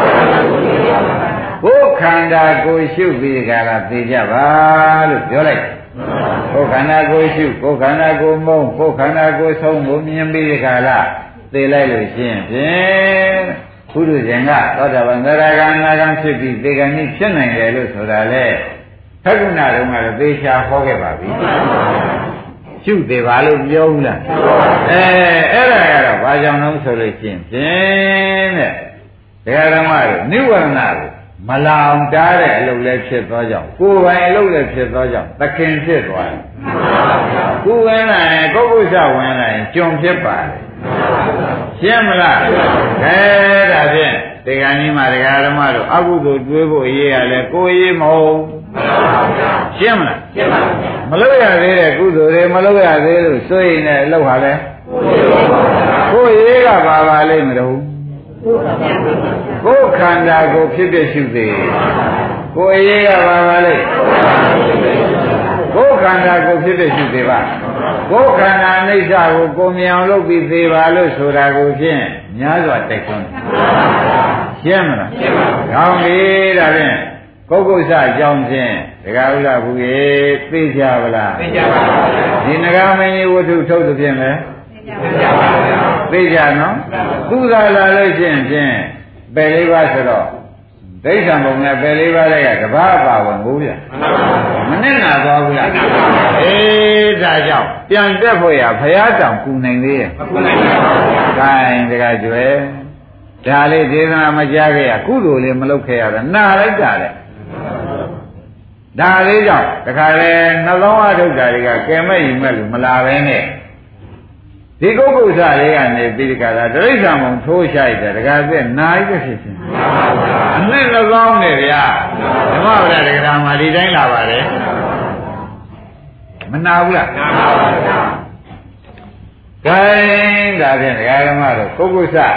ကိုယ်ခန္ဓာကိုယ်ရှုပြီးကြတာသိကြပါလို့ပြောလိုက်ကိုယ်ခန္ဓာကိုယ်ရှုကိုယ်ခန္ဓာကိုယ်မုန်းကိုယ်ခန္ဓာကိုယ်ဆုံးကိုမြင်ပြီးကြတာသိလိုက်လို့ရှင်းဖြင့်ဘုရုရှင်ကသောတာပန်သရဂံအနာဂံဖြစ်ပြီးသေဂံကြီးဖြစ်နိုင်တယ်လို့ဆိုတာလေသက္ကုဏတုန်းကတော့သေချာဟောခဲ့ပါပြီရှုသေးပါလို့ပြောဘူးလားအဲအဲ့ဒါကတော့ဘာကြောင့်လဲဆိုလို့ရှင်းဖြင့်တဲ့တရားဓမ္မတွေနိဝရဏတွေမလောင်တားတဲ့အလုပ်လည်းဖြစ်သွားကြောင်းကိုယ်ပိုင်အလုပ်လည်းဖြစ်သွားကြောင်းသခင်ဖြစ်သွားတယ်ကိုယ်ဝင်လာရင်ကိုယ်ကုသဝင်လာရင်ကျွန်ဖြစ်ပါတယ်ရှင်းမလားအဲဒါဖြင့်ဒီကနေ့မှတရားဓမ္မတို့အကုသိုလ်တွေးဖို့အရေးရလဲကိုယ်ရေးမဟုတ်ရှင်းမလားရှင်းပါပြီမလုပ်ရသေးတဲ့ကုသိုလ်တွေမလုပ်ရသေးလို့စွန့်ရင်လည်းအလုပ်ဟာလဲကိုယ်ရေးကပါပါလိမ့်မလို့ကိုယ်ခန္ဓာကိုဖြစ်ဖြစ်ရှုသေးကိုယ်ရေးရပါပါလေကိုယ်ခန္ဓာကိုဖြစ်ဖြစ်ရှုသေးပါကိုယ်ခန္ဓာအိဋ္ဌကိုကိုမြင်အောင်လုပ်ပြီးသေးပါလို့ဆိုတာကိုဖြင့်များစွာတိုက်တွန်းရှင်းမလားရှင်းပါဘူးကောင်းပြီဒါဖြင့်ပုဂ္ဂုစအကြောင်းဖြင့်ဒကာဥဒ္ဒဘုရားသိကြပါလားသိကြပါပါဒီနဂါမင်းကြီးဝတ္ထုထုတ်တဲ့ဖြင့်လဲသိကြနော်သူသာလာလို့ရှိရင်ဖြင့်ပယ်လေးပါးဆိုတော့ဒိဋ္ဌံဘုံနဲ့ပယ်လေးပါးတွေကတဘာအပါဝင်ဘူးဗျမနဲ့နာသွားဘူးလားအေးဒါကြောင့်ပြန်တက်ဖို့ရဘုရားတောင်ကူနိုင်သေးရဲ့မကူနိုင်ပါဘူး။ဒါရင်တကကြွယ်ဒါလေးဒေသနာမကြားခဲ့ရကုသိုလ်လေးမလုပ်ခဲ့ရတာနာလိုက်တာလေဒါလေးကြောင့်တခါလေနှလုံးအထုတ်တာတွေကကဲမဲ့ယူမဲ့လို့မလာပဲနဲ့ဒီကုက္ကုစလေးကနေပြီးဒီကလာတိရစ္ဆာန်ဘုံထိုးရှိုက်တယ်တခါပြည့်နာရီပဲဖြစ်ချင်းအနှစ်နှကောင်းနဲ့ဗျာဓမ္မဗလာတက္ကရာမှာဒီတိုင်းလာပါတယ်မနာဘူးလားနာပါပါဗျာခိုင်းဒါဖြင့်ဒကာဓမ္မတို့ကုက္ကုစ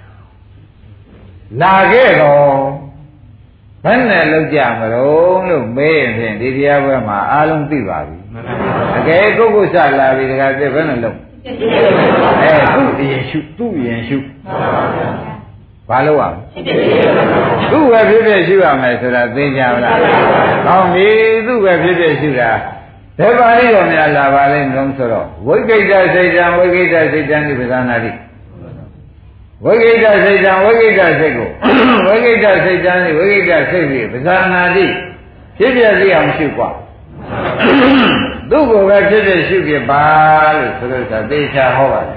လာခဲ့တော့ဘယ်နဲ့လောက်ကြမလို့လို့မေးရင်ဖြင့်ဒီတရားပွဲမှာအားလုံးသိပါပြီအကယ်ကုက္ကုစလာပြီတခါပြည့်ဘယ်နဲ့လောက်အဲသူ့ရင်ရှုသူ့ရင်ရှုဘာလို့ရမလဲသူ့ပဲဖြစ်ဖြစ်ရှုရမယ်ဆိုတာသိကြပါလားကောင်းပြီသူ့ပဲဖြစ်ဖြစ်ရှုတာဘယ်ပါဠိတော်များလာပါလဲလုံးဆိုတော့ဝိကိတ္တစိတ်တံဝိကိတ္တစိတ်တံဒီပဇာနာတိဝိကိတ္တစိတ်တံဝိကိတ္တစိတ်ကိုဝိကိတ္တစိတ်တံဒီဝိကိတ္တစိတ်ပြီးပဇာနာတိဖြစ်ပြသိအောင်ရှုกว่าသူ့ကိုပဲဖြစ်ဖြစ်ရှုပြပါလို့ဆိုလို့သာသေချာဟောပါတယ်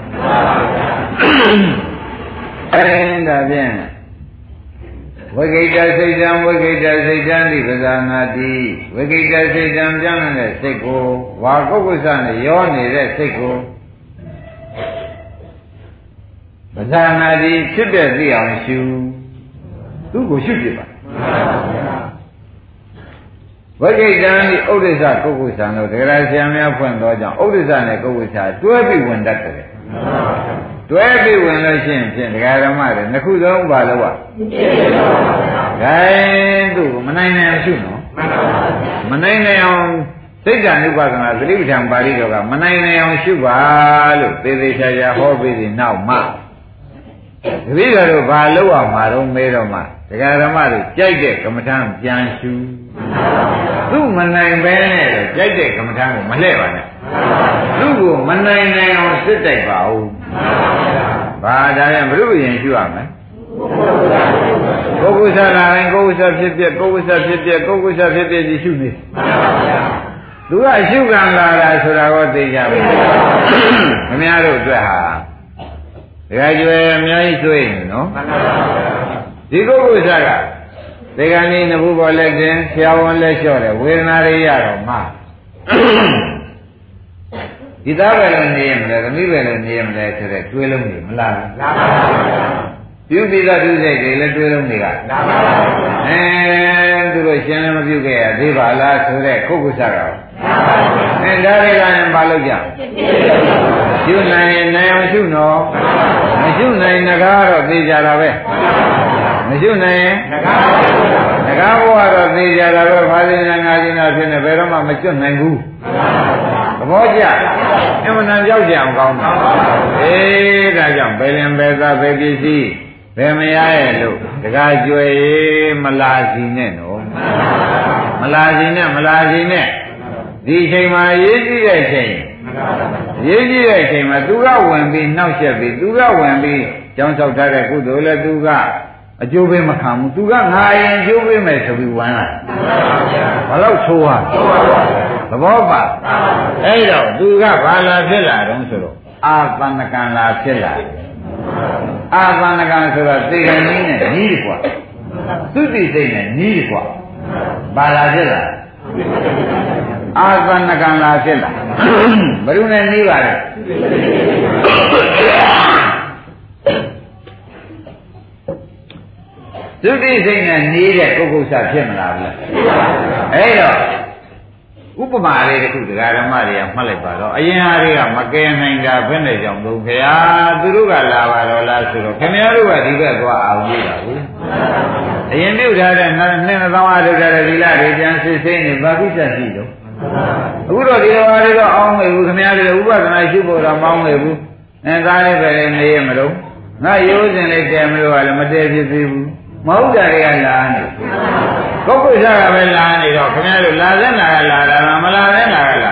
အဲဒါဖြင့်ဝိကိတ္တစိတ်တံဝိကိတ္တစိတ်တံဒီပဇာနာတိဝိကိတ္တစိတ်တံပြောင်းနေတဲ့စိတ်ကိုဝါကုက္ကုစနဲ့ရောနေတဲ့စိတ်ကိုပဇာနာတိဖြစ်ပြသိအောင်ရှုသူ့ကိုရှုပြပါဝိကိတ္တံဒီဥဒိစ္စကုက္ကုစံတို့ဒဂရဆရာများဖွင့်သောကြောင့်ဥဒိစ္စနဲ့ကုက္ကုစတွဲပြီးဝင်တတ်တယ်တွဲပြီးဝင်လို့ရှိရင်ဖြင့်ဒကာဓမ္မတွေနှစ်ခုလုံးပါလို့ပါဂိုင်းသူ့ကိုမနိုင်နိုင်ရှုနော်မှန်ပါပါမနိုင်နိုင်အောင်စိတ်ဓာတ်ဥပဒနာသတိပဋ္ဌာန်ပါဠိတော်ကမနိုင်နိုင်အောင်ရှုပါလို့သေသေးချာချာဟောပြီးဒီနောက်မှတပည့်တော်တို့ဘာလို့အောင်မှာတော့မဲတော့မှဒကာဓမ္မတို့ကြိုက်တဲ့ကမ္မဋ္ဌာန်းပြန်ရှုသူ့မနိုင်ပဲနဲ့ကြိုက်တဲ့ကမ္မဋ္ဌာန်းကိုမလှည့်ပါနဲ့သူ့ကိုမနိုင်နိုင်အောင်စစ်တိုက်ပါဦးဘာဒါရင်ဘုရုရင်ရှုရမယ်ကိုယ်ကုသလာရင်ကိုယ်ကုသဖြစ်ဖြစ်ကိုယ်ကုသဖြစ်ဖြစ်ကိုယ်ကုသဖြစ်ဖြစ်ဒီရှုနေသူကရှုကံလာတာဆိုတာကိုသိကြပြီခင်ဗျားတို့အတွက်ဟာဒကာကျွယ်အများကြီးတွေ့နေနော်ဒီကိုယ်ကုသကဒီကနေ့နဘူးပေါ်လက်တင်ဆရာဝန်လက်လျှော့တယ်ဝေဒနာတွေရတော့မှဒီသားပဲလို့နေရမလဲသမီးပဲလို့နေရမလဲဆိုတဲ့တွေးလုံးနေမလားလားပါပါပြုပြီးသားပြုစိတ်တွေလည်းတွေးလုံးတွေကလားပါပါအဲသူတို့ရှင်းလည်းမပြုခဲ့ရသေးပါလားဆိုတဲ့ခုတ်ကုသကတော့အဲဒါတွေကလည်းမလုပ်ကြရှုနိုင်ရင်နိုင်အောင်ရှုနော်မရှုနိုင်ငကားတော့သိကြတာပဲမရှုနိုင်ရင်ငကားဘဝတော့သိကြတာပဲဘာလို့လဲငါးခြင်းတော့ဖြစ်နေဘယ်တော့မှမကျွတ်နိုင်ဘူးသဘောကျအမှန်တန်ကြောက်ကြအောင်ကောင်းတာအေးဒါကြောင့်ဘယ်လင်ဘယ်သားဘယ်ပစ္စည်းဘယ်မရရဲ့လို့တကားကြွယ်မလာစီနဲ့နော်မလာစီနဲ့မလာစီနဲ့ဒီချိန်မှာရေးကြည့်တဲ့ချိန်ရေးကြည့်တဲ့ချိန်မှာသူကဝင်ပြီးနှောက်ယှက်ပြီးသူကဝင်ပြီးကြောင်းဆောက်ထားတဲ့ကုသိုလ်လည်းသူကအကျိုးပေးမခံဘူးသူကငါရင်အကျိုးပေးမယ်ဆိုပြီးဝင်လာဘာလို့ဆိုးရသဘောပါအဲ့တော့သူကဘာလာဖြစ်လာတော့ဆိုတော့အာသန္နကံလာဖြစ်လာအာသန္နကံဆိုတာသေကံကြီးနဲ့နီးတယ်ကွာသူတိစိတ်နဲ့နီးတယ်ကွာဘာလာဖြစ်လာအာသန္နကံလာဖြစ်လာဘယ်လိုနဲ့နီးပါလဲသုတိစိတ်နဲ့နေတဲ့ပုဂ္ဂိုလ်စဖြစ်မလားဘူးအဲ့တော့ဥပမာလေးတစ်ခုတရားဓမ္မတွေကမှတ်လိုက်ပါတော့အရင်ဟာတွေကမကယ်နိုင်တာဘယ်နဲ့ကြောင့်လို့ခင်ဗျာသူတို့ကလာပါတော့လားဆိုတော့ခင်ဗျားတို့ကဒီဘက်သွားအောင်ကြည့်တာဘူးအရင်ပြုတ်ထားတဲ့နှစ်နှစ်သောင်းအားထုတ်ထားတဲ့ဒီလားတွေပြန်စစ်စိမ့်နေဘာကိစ္စရှိတော့အခုတော့ဒီလိုဟာတွေတော့အောင်းနေဘူးခင်ဗျားတို့ဥပဒနာရှိဖို့တော့မအောင်းနေဘူးအဲဒါလေးပဲနေရမလို့ငါရိုးစင်လေးတဲမလို့ကလည်းမတဲဖြစ်သေးဘူးမဟုတ်တာတွေကလာနေပုဂ္ဂိုလ်စားကပဲလာနေတော့ခင်ဗျားတို့လာတဲ့နာကလာတာမလာတဲ့နာကလာ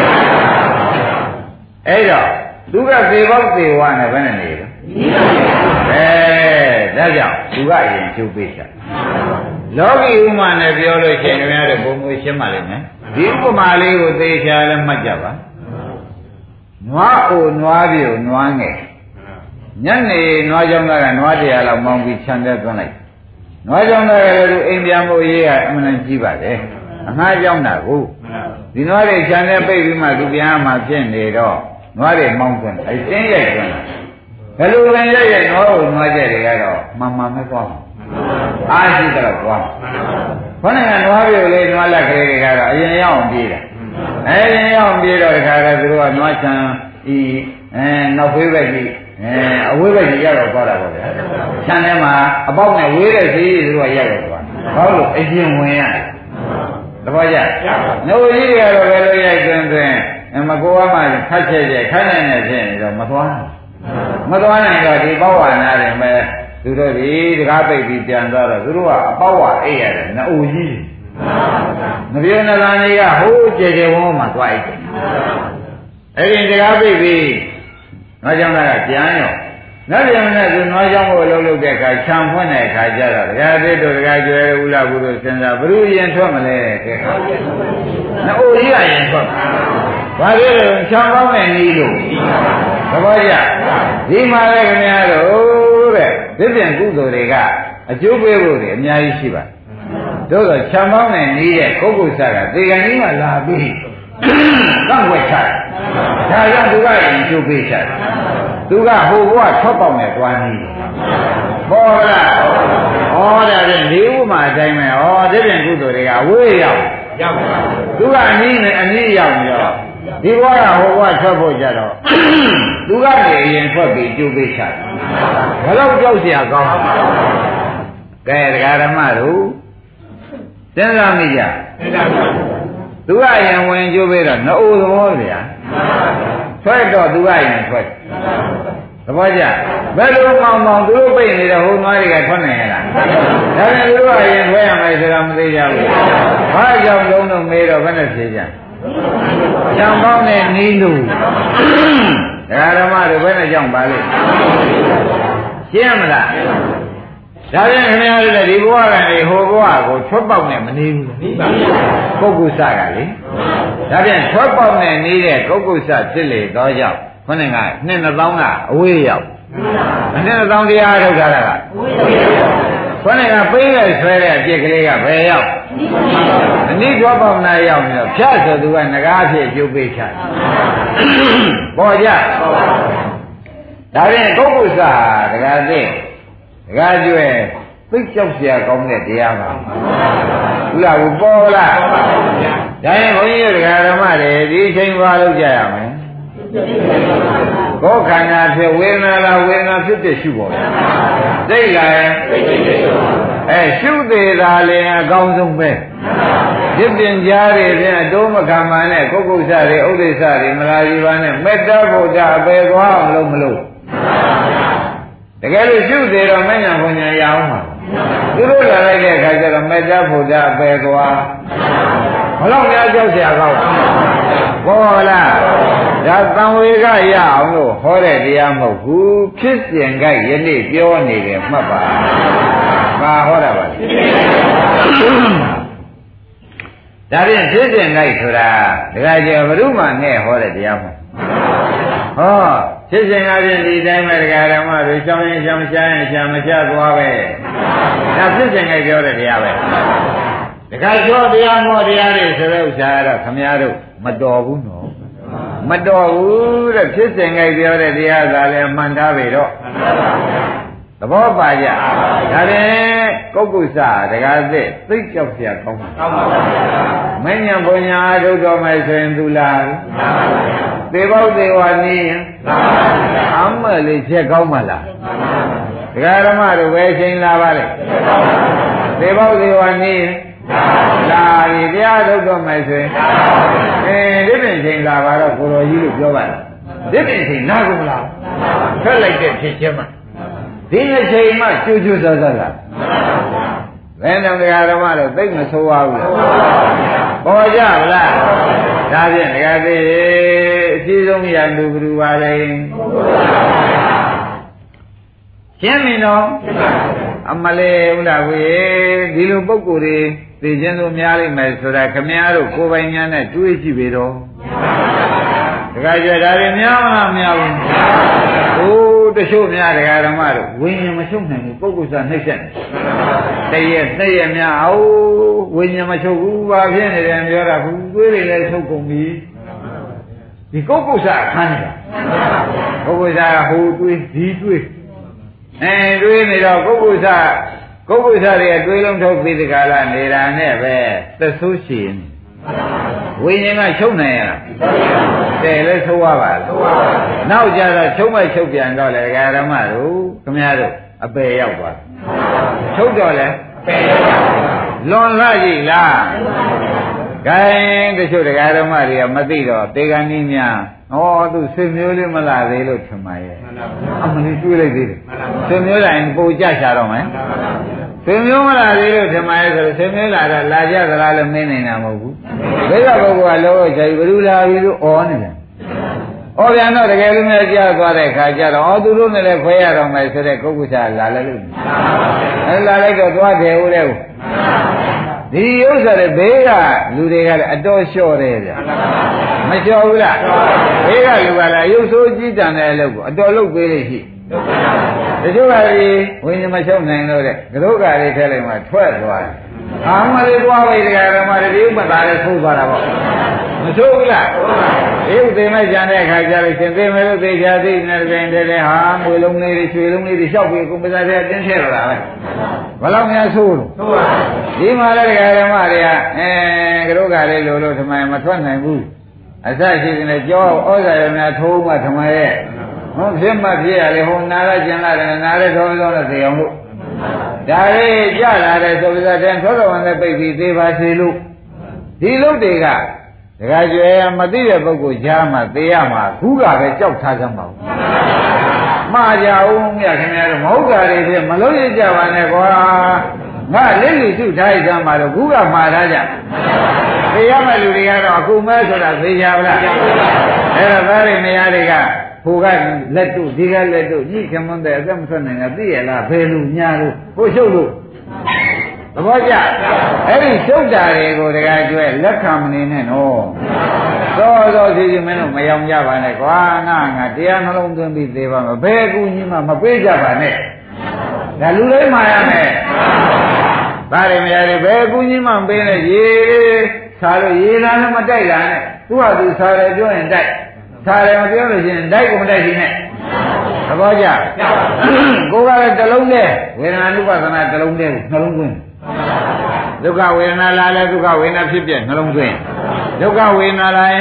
အဲ့တော့သူကသေဘောက်သေဝါနဲ့ဘယ်နဲ့နေလဲအဲဒါကြောင့်သူကအရင်ချုပ်ပေးချင်လောကီဥမာနဲ့ပြောလို့ရှိရင်ခင်ဗျားတို့ဘုံမျိုးရှင်းပါလိမ့်မယ်ဒီဥပမာလေးကိုသေချာလည်းမှတ်ကြပါနွားအိုနွားပြေကိုနွားငယ်ညနေနွားကြောင့်ကနွားတရားလောက်မောင်းပြီးခြံထဲသွန်းလိုက်နွားကြောင့်လည်းသူအိမ်ပြန်ဖို့ရေးကအမှန်တန်ကြီးပါတယ်အငှားကြောင့်တာကိုဒီနွားတွေခြံထဲပိတ်ပြီးမှသူပြန်မှဖြစ်နေတော့နွားတွေမောင်းသွင်းအဲတင်းရိုက်သွင်းဘယ်လိုလဲရိုက်ရိုက်နွားကိုနွားကြက်တွေကတော့မှန်မှန်ပဲသွားမှာအားရှိတော့သွားမှာခေါင်းကနွားပြေလေးနွားလက်ကလေးတွေကတော့အရင်ရောက်ပြေးတာအဲရင်ရောက်ပြေးတော့တခါကသူတို့ကနွားချံဤအဲနောက်ဖေးပဲကြီးအဲအဝေးပဲကြီးရောက်တော့သွားတာပေါ့ဗျာခြံထဲမှာအပေါက်နဲ့ဝေးတဲ့စီးသူတို့ကရောက်တော့သွားဘာလို့အရင်ဝင်ရတယ်တပည့်ကြနှုတ်ကြီးတွေကတော့ဘယ်လိုရိုက်သွင်းသွင်းမကောကမှခတ်ချက်ချက်ခိုင်းနိုင်နေဖြစ်နေတော့မသွားမသွားနိုင်တော့ဒီပေါဝါနာတွေမဲ့သူတို့ဒီတကားပိတ်ပြီးပြန်သွားတော့သူတို့ကအပေါဝါအိတ်ရတယ်နှုတ်ကြီးမပြောနေလားကြီးကဟိုးကြေကြေဝုန်းမှသွားအိတ်တယ်အဲ့ဒီတကားပိတ်ပြီးနွားကြောင့်ကပြန်ရောနောက်ပြန်နဲ့သူနွားကြောင့်ကိုလှုပ်လှုပ်တဲ့အခါခြံဖွင့်တဲ့အခါကျတော့ဒကာသေးတို့ဒကာကျွဲဦးလာဘူးတို့စဉ်းစားဘယ်လိုရင်ထွက်မလဲတဲ့ခါနှုတ်ကြီးကရင်ထွက်ဘာဖြစ်လို့ခြံကောင်းတဲ့နည်းလို့သဘောကျဒီမှာလည်းခင်ဗျားတို့တဲ့ဒီပြန်ကုသိုလ်တွေကအကျိုးပေးဖို့တွေအများကြီးရှိပါတို့တော့ခြံကောင်းတဲ့နည်းတဲ့ပုဂ္ဂိုလ်စားကဒီကနေ့မှလာပြီးကန့်ွက်ချတယ်ဒါကြောင့်သူကရင်ကျိုးပေးချတယ်သူကဟိုဘဝထွက်ပေါက်နဲ့တွားနေတယ်ပေါ်လားဩဒါဖြင့်ဒီဥမာအတိုင်းပဲဩဒီပြင်ကုသိုလ်တွေကဝေးရောက်ရောက်ပါသူကအနည်းနဲ့အနည်းရောက်နေတော့ဒီဘဝကဟိုဘဝထွက်ဖို့ကြတော့သူကနေအရင်ထွက်ပြီးကျိုးပေးချတယ်ဘယ်တော့ကြောက်เสียကောင်းကဲဒကာဓမ္မတို့စဉ်းစားမိကြစဉ်းစားပါသူကရင်ဝင်ကျိုးပေးတော့နှိုးသဘောဗျာထွက်တော့သူကရင်ထွက်သဘောကျဘယ်လိုမောင်မောင်သူတို့ပိတ်နေတဲ့ဟိုနွားတွေကထွက်နိုင်ရလားဒါနဲ့သူတို့ကရင်ထွက်ရမယ်ဆိုတာမသိကြဘူးဘာကြောင့်လုံးလုံးမေးတော့ဘယ်နဲ့ဖြေကြကြောင်ကောင်းတဲ့နီးလို့ဒကာဓမ္မတို့ဘယ်နဲ့ကြောင့်ပါလိမ့်ရှင်းမလားဒါပြန်ခင်ဗျားတို့လည်းဒီဘဝကနေဟိုဘဝကိုထွက်ပေါက်နဲ့မနေဘူးပုဂ္ဂုစကလေဒါပြန်ထွက်ပေါက်နဲ့နေတဲ့ပုဂ္ဂုစဖြစ်လေတော့ကြောင့်ခொနဲ့ကနှစ်နှစ်သောင်းကအဝေးရောက်နှစ်နှစ်သောင်းတရားထုတ်တာကခொနဲ့ကပေးလိုက်ဆွဲတဲ့အပြစ်ကလေးကဘယ်ရောက်အနိထွက်ပေါက်နာရောက်နေတော့ဖြတ်ဆိုသူကငကားဖြစ်ကျုပ်ပေးချပေါ်ကြဒါပြန်ပုဂ္ဂုစတကားသိတကားကျွဲသိကြောက်เสียကောင်းတဲ့တရားပါဘူးလားဘူးပေါ်လားဒါရင်ဘုန်းကြီးတို့တရားဓမ္မတွေဒီအချိန်ဘာလုပ်ကြရမလဲကိုယ်ခန္ဓာဖြစ်ဝေဒနာလားဝေဒနာဖြစ်တဲ့ရှုပေါ်သိလားအဲရှုသေးတာလည်းအကောင်းဆုံးပဲဒီပင်ကြားတွေဖြင့်အတိုးမခံပါနဲ့ကုက္ကုဆတွေဥဒိစ္စတွေမလာကြီးပါနဲ့မေတ္တာဘုဒ္ဓအပေသွားအောင်လုပ်မလို့တကယ်လို့ရှုသေးတော့မညာဘုံညာရအောင်ပါသူတို့လာလိုက်တဲ့အခါကျတော့မေတ္တာဘုဒ္ဓအပေသွားဘလောက်များကြောက်เสียကောင်းဘောလားဒါသံဝေကရအောင်လို့ဟောတဲ့တရားမဟုတ်ဘူးဖြစ်စဉ်ကြိုက်ယနေ့ပြောနေတယ်မှတ်ပါဘာဟောတာပါလဲဒါဖြင့်ဖြစ်စဉ်ကြိုက်ဆိုတာတခါကျဘုရုမှနဲ့ဟောတဲ့တရားမဟုတ်ဟောဖြစ်စဉ်ကဖြင့်ဒီတိုင်းပဲတရားဓမ္မတွေရှောင်းရင်ရှောင်းရှားရင်ရှားမချသွားပဲဒါဖြစ်စဉ်ကြိုက်ပြောတဲ့တရားပဲတခါကျော်တရားမောတရားတွေဆိုတဲ့ဥစ္စာကတော့ခမည်းတော်မတော်ဘူးနော်မတော်ဘူးတဲ့ဖြစ်စဉ်ကြိုက်ပြောတဲ့တရားသာလည်းမှန်သားပြီတော့သဘောပါကြဒါလည်းကုက္ကုစတကားသက်သိကြောက်เสียကောင်းပါမဉ္ဇဉ်ဘုံညာအထုတ်တော်မယ်ဆိုရင်သူလားသေဘောက်သေဝနီးရင်အမလေးချက်ကောင်းမလားဒကာဓမ္မတို့ပဲချိန်လာပါလေသေဘောက်သေဝနီးရင်လာပြီတရားထုတ်တော်မယ်ဆိုရင်အဲဒီပြင်ချိန်လာပါတော့ကိုတော်ကြီးလို့ပြောပါလားဒီပြင်ချိန်နားကုန်လားထွက်လိုက်တဲ့ဖြစ်ချင်းမှာဒီအချိန်မှကျူးကျူးဆဆလာဘယ်နှံတရားဓမ္မတော့သိမဆိုးပါဘူးပေါ်ကြဗလားဒါဖြင့်ဒကာသေးအစည်းဆုံးရလူဘယ်သူပါလဲရှင်းပြီနော်အမလေးဥလားဝေဒီလိုပုဂ္ဂိုလ်တွေသိချင်းဆိုများလိမ့်မယ်ဆိုတာခမည်းတော်ကိုယ်ပိုင်ညာနဲ့တွေးကြည့်ပြီတော့ဒကာကျဒါတွေများမလားများဘူးဟိုးတချို့များဒကာဓမ္မတို့ဝိညာဉ်မချုပ်နိုင်ဘူးပုဂ္ဂိုလ်စားနှိမ့်ဆက်တည့်ရဲ့နှိမ့်ရဲ့များဟိုးဝိညာဉ်မချုပ်ဘူးဘာဖြစ်နေတယ်ပြောတာဘူးတွေးတွေလည်းချုပ်ကုန်ပြီဒီပုဂ္ဂိုလ်စားခန်းနေတာပုဂ္ဂိုလ်စားဟိုတွေးဒီတွေးအဲတွေးနေတော့ပုဂ္ဂိုလ်စားပုဂ္ဂိုလ်စားတွေအတွေးလုံးထုတ်ပြီးဒီကလာနေတာနဲ့ပဲသက်ဆိုးရှိရင်ဝိညာဉ်ကချုပ်နိုင်ရလားတယ်လဲဆိုးရပါလားနောက်ကြတော့ချုပ်မဲ့ချုပ်ပြန်တော့လေဒကာဓမ္မတို့ခမည်းတော်အပေရောက်သွားချုပ်တော့လေလွန်လာကြည့်လားဂိုင်းတချို့ဒကာဓမ္မတွေကမသိတော့တေဂန်ကြီးများဩသူဆွေမျိုးလေးမလာသေးလို့ထင်ပါရဲ့အမလေးတွေးလိုက်သေးတယ်ဆွေမျိုးလာရင်ပိုကြချတော့မယ်ဆွေမျိုးမလာသေးလို့ထင်ပါရဲ့ဆိုတော့ဆွေမျိုးလာတော့လာကြသလားလို့မင်းနေတာမဟုတ်ဘူးဘိက္ခပုဂ္ဂိုလ်ကလောချာဘယ်လိုလာပြီလို့ဩနေတယ်ဩပြန်တော့တကယ်လို့များကြားသွားတဲ့ခါကျတော့ဩသူတို့နဲ့လည်းခွဲရတော့မယ်ဆိုတဲ့ကုက္ကုစာလာလည်းလို့အဲလာလိုက်တော့သွားတယ်ဦးတဲ့ဒီဥစ္စာတွေဘေးကလူတွေကလည်းအတော်လျှော့တယ်ဗျမလျှော့ဘူးလားဘေးကလူကလည်းရုပ်ဆိုးကြည့်တန်တဲ့အလုပ်ကိုအတော်လုပ်ပေးလို့ရှိတချို့ကဒီဝိညာဉ်မချုပ်နိုင်လို့တဲ့ကရုကလေးထဲလိုက်မှထွက်သွားတယ်အာမလေးသွားပြီတရားဓမ္မတွေဒီဥပဒါလေးဆုံးသွားတာပေါ့မဆိုးဘူးလားဒီဥသိမဲ့ကြံတဲ့အခါကျတော့ရှင်သိမယ်လို့သိချာသိနေတယ်ပြင်တယ်ဟာငွေလုံးလေးတွေရွှေလုံးလေးတွေလျှောက်ပြီးကိုယ်ပဇာတွေတင်းထည့်တော့တာပဲဘယ်လောက်များဆိုးလို့ဒီမှာလည်းတရားဓမ္မတွေကအဲကရုကလေးလိုလို့ထမမထွက်နိုင်ဘူးအစရှိတဲ့ကြောဩဇာရများထိုးမှထမရဲ့ဟောဖြစ်မှဖြစ်ရလေဟိုနာရကျင်လာတယ်နာရတော်တော်နဲ့သိအောင်လို့ဒါလေးကြလာတဲ့သုပ္ပဇာတန်သောတော်ဝန်နဲ့ပိတ်ပြီးသေးပါစေလို့ဒီလုတ်တွေကဒကာကျွဲမသိတဲ့ပုဂ္ဂိုလ်ကြားမှာသိရမှာခုကပဲကြောက်ထားကြမှာဘူးမှားကြအောင်မြခင်ဗျားတို့မဟုတ်တာတွေဖြစ်မလို့ရကြပါနဲ့ကွာငါလက်လူစုထားရကြမှာတော့ခုကမှားထားကြသိရမယ့်လူတွေကတော့အခုမဲဆိုတာသိကြပါလားအဲ့တော့သားတွေနေရာတွေကဟိုကလက်တို့ဒီကလက်တို့ညှိခမွန်းတဲ့အသက်မထွက်နိုင်တာသိရလားဘယ်လူညာလို့ဟိုရှုပ်လို့သဘောကျအဲ့ဒီရှုပ်တာတွေကိုတကယ်ကျွဲလက်ခံမနေနဲ့နော်သောသောစီစီမင်းတို့မယောင်ကြပါနဲ့ကွာငါငါတရားနှလုံးသွင်းပြီးသေးပါမယ်ဘယ်ကူကြီးမှမပေးကြပါနဲ့ဒါလူလေးမှာရမယ်ဒါတွေမရတယ်ဘယ်ကူကြီးမှမပေးနဲ့ရေစားလို့ရေလာလည်းမတိုက်တာနဲ့သူ့ဟာသူစားတယ်ပြောရင်တိုက်စားတယ်မပြောလို့ရှိရင်တိုက်ကိုမတိုက်ရှင်နဲ့သဘောကျကိုယ်ကလည်းတစ်လုံးနဲ့ဝေဒနာနုပသနာတစ်လုံးနဲ့နှလုံးသွင်းဒုက္ခဝေဒနာလာလဲဒုက္ခဝေဒနာဖြစ်ပြနှလုံးသွင်းဒုက္ခဝေဒနာလာရင်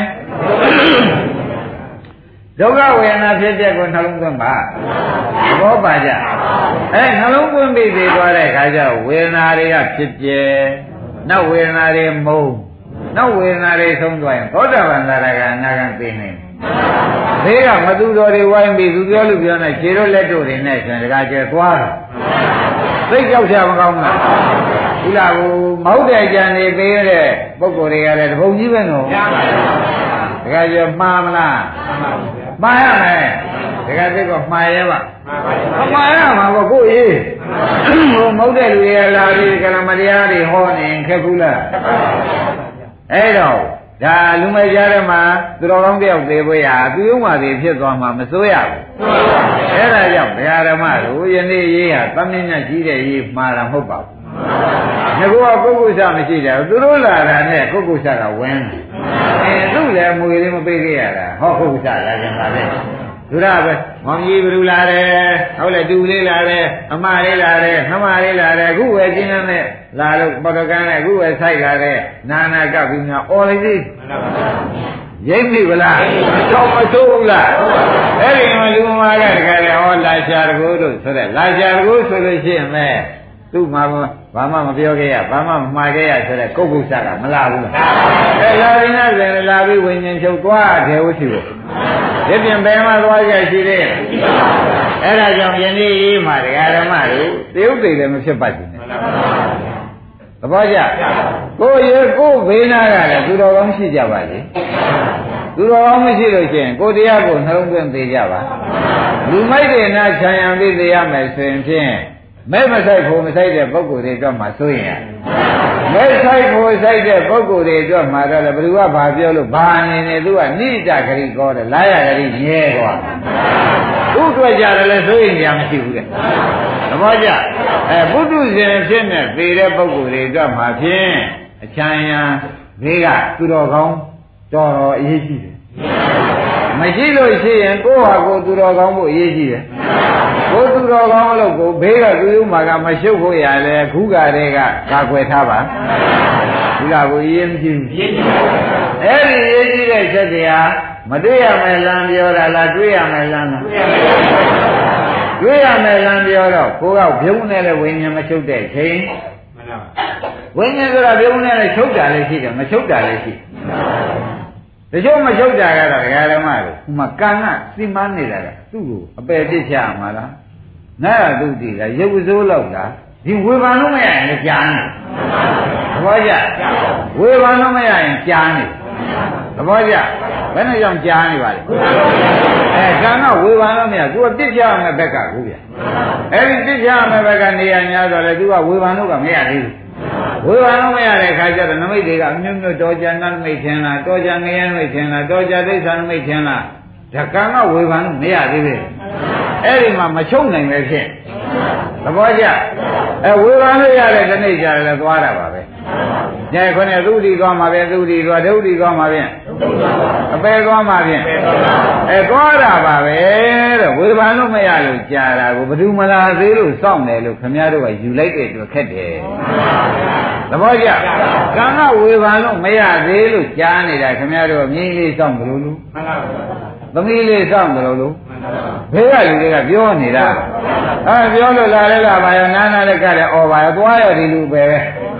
ဒုက္ခဝေဒနာဖြစ်ပြကိုနှလုံးသွင်းပါသဘောပါကြအဲနှလုံးသွင်းပြီးသိသွားတဲ့အခါကျဝေဒနာတွေကဖြစ်ပြနောက်ဝေဒနာတွေမုံနောက်ဝေဒနာတွေဆုံးသွားရင်သောတာပန်သရကအနာဂံသိနေဘေးကမသူတော်တွေဝိုင်းပြီးသူပြောလို့ပြောနေခြေတို့လက်တို့တွေနဲ့ဆိုရင်တခါကျသွားတယ်သိကြောက်ကြမကောင်းလားဒီလားကိုမဟုတ်တဲ့ကြံနေပေးရတဲ့ပုဂ္ဂိုလ်တွေကလည်းတပုံကြီးပဲနော်တခါကျမှားမလားမှားရမယ်တခါသိကောမှားရဲပါမမှားရမှာပေါ့ကိုကြီးဟိုမဟုတ်တဲ့လူတွေလာပြီးကလမတရားတွေဟောနေခက်ဘူးလားအဲ့တော့ဒါလူမကြားထဲမှာသူတော်ကောင်းတယောက်သေးဖို့ရသူယုံမှသေးဖြစ်သွားမှာမစိုးရဘူးအဲ့ဒါကြောင့်ဘုရားဓမ္မတို့ယနေ့ရေးဟာသမင်းနဲ့ကြီးတဲ့ရေးမှားတာမဟုတ်ပါဘူးငါကပုဂ္ဂိုလ်စမရှိတယ်သူတို့လာတာနဲ့ပုဂ္ဂိုလ်စကဝင်အဲသူ့လည်းမွေလေးမပေးခဲ့ရတာဟောပုဂ္ဂိုလ်စလာကြပါလေသူရပဲမောင်ကြီးဘလူလာတယ်ဟုတ်လေတူလေးလာတယ်အမလေးလာတယ်နှမလေးလာတယ်အခုဝယ်ကျင်းနဲ့လာလို့ပေါ်တော်ကန်းနဲ့အခုဝယ်ဆိုင်လာတယ်နာနာကပ်ပြီးများအော်လိုက်သေးရိပ်မိဗလားတော့မဆိုးဘူးလားအဲ့ဒီမှာလူမာကတကယ်ဟောလာရှာတကူတို့ဆိုတဲ့လာရှာတကူဆိုလို့ရှိရင်မဲသူ့မှာဘာမှမပြောခဲ့ရဘာမှမမှားခဲ့ရဆိုတဲ့ကုတ်ကုတ်စကမလာဘူးလားအဲလာရင်လည်းလာပြီးဝิญဉ္ဇချုပ်သွားတယ်ဟုတ်ရှိဘူးဒီပြင်ဘယ်မှာသွားကြရှိသေးလဲအဲ့ဒါကြောင့်ယနေ့ရေးမှာတရားဓမ္မတို့တယုတ်သိလည်းမဖြစ်ပါဘူးသဘောကျကိုရေကိုဘေးနာကလည်းသူတော်ကောင်းရှိကြပါလေသူတော်ကောင်းမရှိလို့ရှိရင်ကိုတရားကိုနှလုံးသွင်းသေးကြပါလူမိုက်တဲ့နာခြံရံပြီးသေးရမယ်ဆိုရင်ဖြင့်မဲမဆိုင်ဖို့မဆိုင်တဲ့ပုဂ္ဂိုလ်တွေတော့မှဆိုရင်မဲဆိုင်ဖို့ဆိုင်တဲ့ပုဂ္ဂိုလ်တွေတော့မှတော့ဘယ်သူကဘာပြောလို့ဘာအနေနဲ့သူကနိဒဂရိကောတယ်လာရဂရိမြဲသွားသူ့အတွက်ကြတယ်လဲဆိုရင်ကြာမရှိဘူးတဲ့သဘောကျအဲပုထုဇဉ်ဖြစ်နေသေတဲ့ပုဂ္ဂိုလ်တွေတော့မှဖြင့်အချမ်းရံဘေးကသူတော်ကောင်းတော်တော်အရေးကြီးတယ်မရှိလို့ရှိရင်ကိုယ့်ဟာကိုယ်သူတော်ကောင်းဖို့အရေးကြီးတယ်ကိုယ်သူတော်ကောင်းလို့ကိုဘေးကသူ့ဥမာကမရှုပ်ဖို့ရလဲခုကတည်းကကာကွယ်ထားပါဒီကကိုရေးမကြည့်ဘူးအဲ့ဒီရေးကြည့်တဲ့ချက်တရားမတွေ့ရမယ်လမ်းပြောတာလားတွေ့ရမယ်လမ်းလားတွေ့ရမယ်လမ်းပြောတော့ကိုကဘုံနဲ့လည်းဝိညာဉ်မချုပ်တဲ့ချိန်ဝိညာဉ်ဆိုတာဘုံနဲ့လည်းချုပ်တာလည်းရှိတယ်မချုပ်တာလည်းရှိတချို့မချုပ်တာကတော့ဒကာဓမ္မတို့ဟိုမှာကံကစီမန်းနေတာကသူ့ကိုအပယ်ပြစ်ချမှာလားနာရတုတိကရုပ်စိုးလောက်လားဒီဝေဘာလို့မရရင်ကြာနေသဘောကျဝေဘာလို့မရရင်ကြာနေသဘောကျဘယ်နဲ့ကြောင့်ကြာနေပါလဲအဲကံကဝေဘာလို့မရသူကပြစ်ချမယ်ဘက်ကကိုဗျအဲဒီပြစ်ချမယ်ဘက်ကနေရာများတော့လေသူကဝေဘာလို့ကမရသေးဘူးဝေဘာလို့မရတဲ့ခါကျတော့နမိတ်တွေကအမျိုးမျိုးတော်ကြနမိတ်ထင်လားတော်ကြငရဲနမိတ်ထင်လားတော်ကြဒိဋ္ဌာနမိတ်ထင်လားဓကံကဝေဘာလို့မရသေးဘူးအဲ့ဒီမှာမချုပ်နိုင်ပဲဖြစ်သဘောကျအဲဝေဘာလို့ရတဲ့ဒီနေ့ကျတယ်လည်းသွားတာပါပဲညခွနဲ့သုတိသွားမှာပဲသုတိသွားဒုတိသွားမှာပြန်အပယ်သွားမှာပြန်အဲသွားတာပါပဲတဲ့ဝေဘာလို့မရလို့ကြာတာကိုဘယ်သူမလာသေးလို့စောင့်တယ်လို့ခင်ဗျားတို့ကယူလိုက်တဲ့အတွက်ခက်တယ်သဘောကျကံကဝေဘာလို့မရသေးလို့ကြားနေတာခင်ဗျားတို့မြင်းလေးစောင့်ကြလို့လို့သမီးလေးစောင့်ကြလို့လို့ဘေးကလူတွေကပြောနေတာအဲပြောလို့လာလဲလာပါရောနားနာလည်းကလည်းအော်ပါရောသွားရောဒီလူပဲပဲ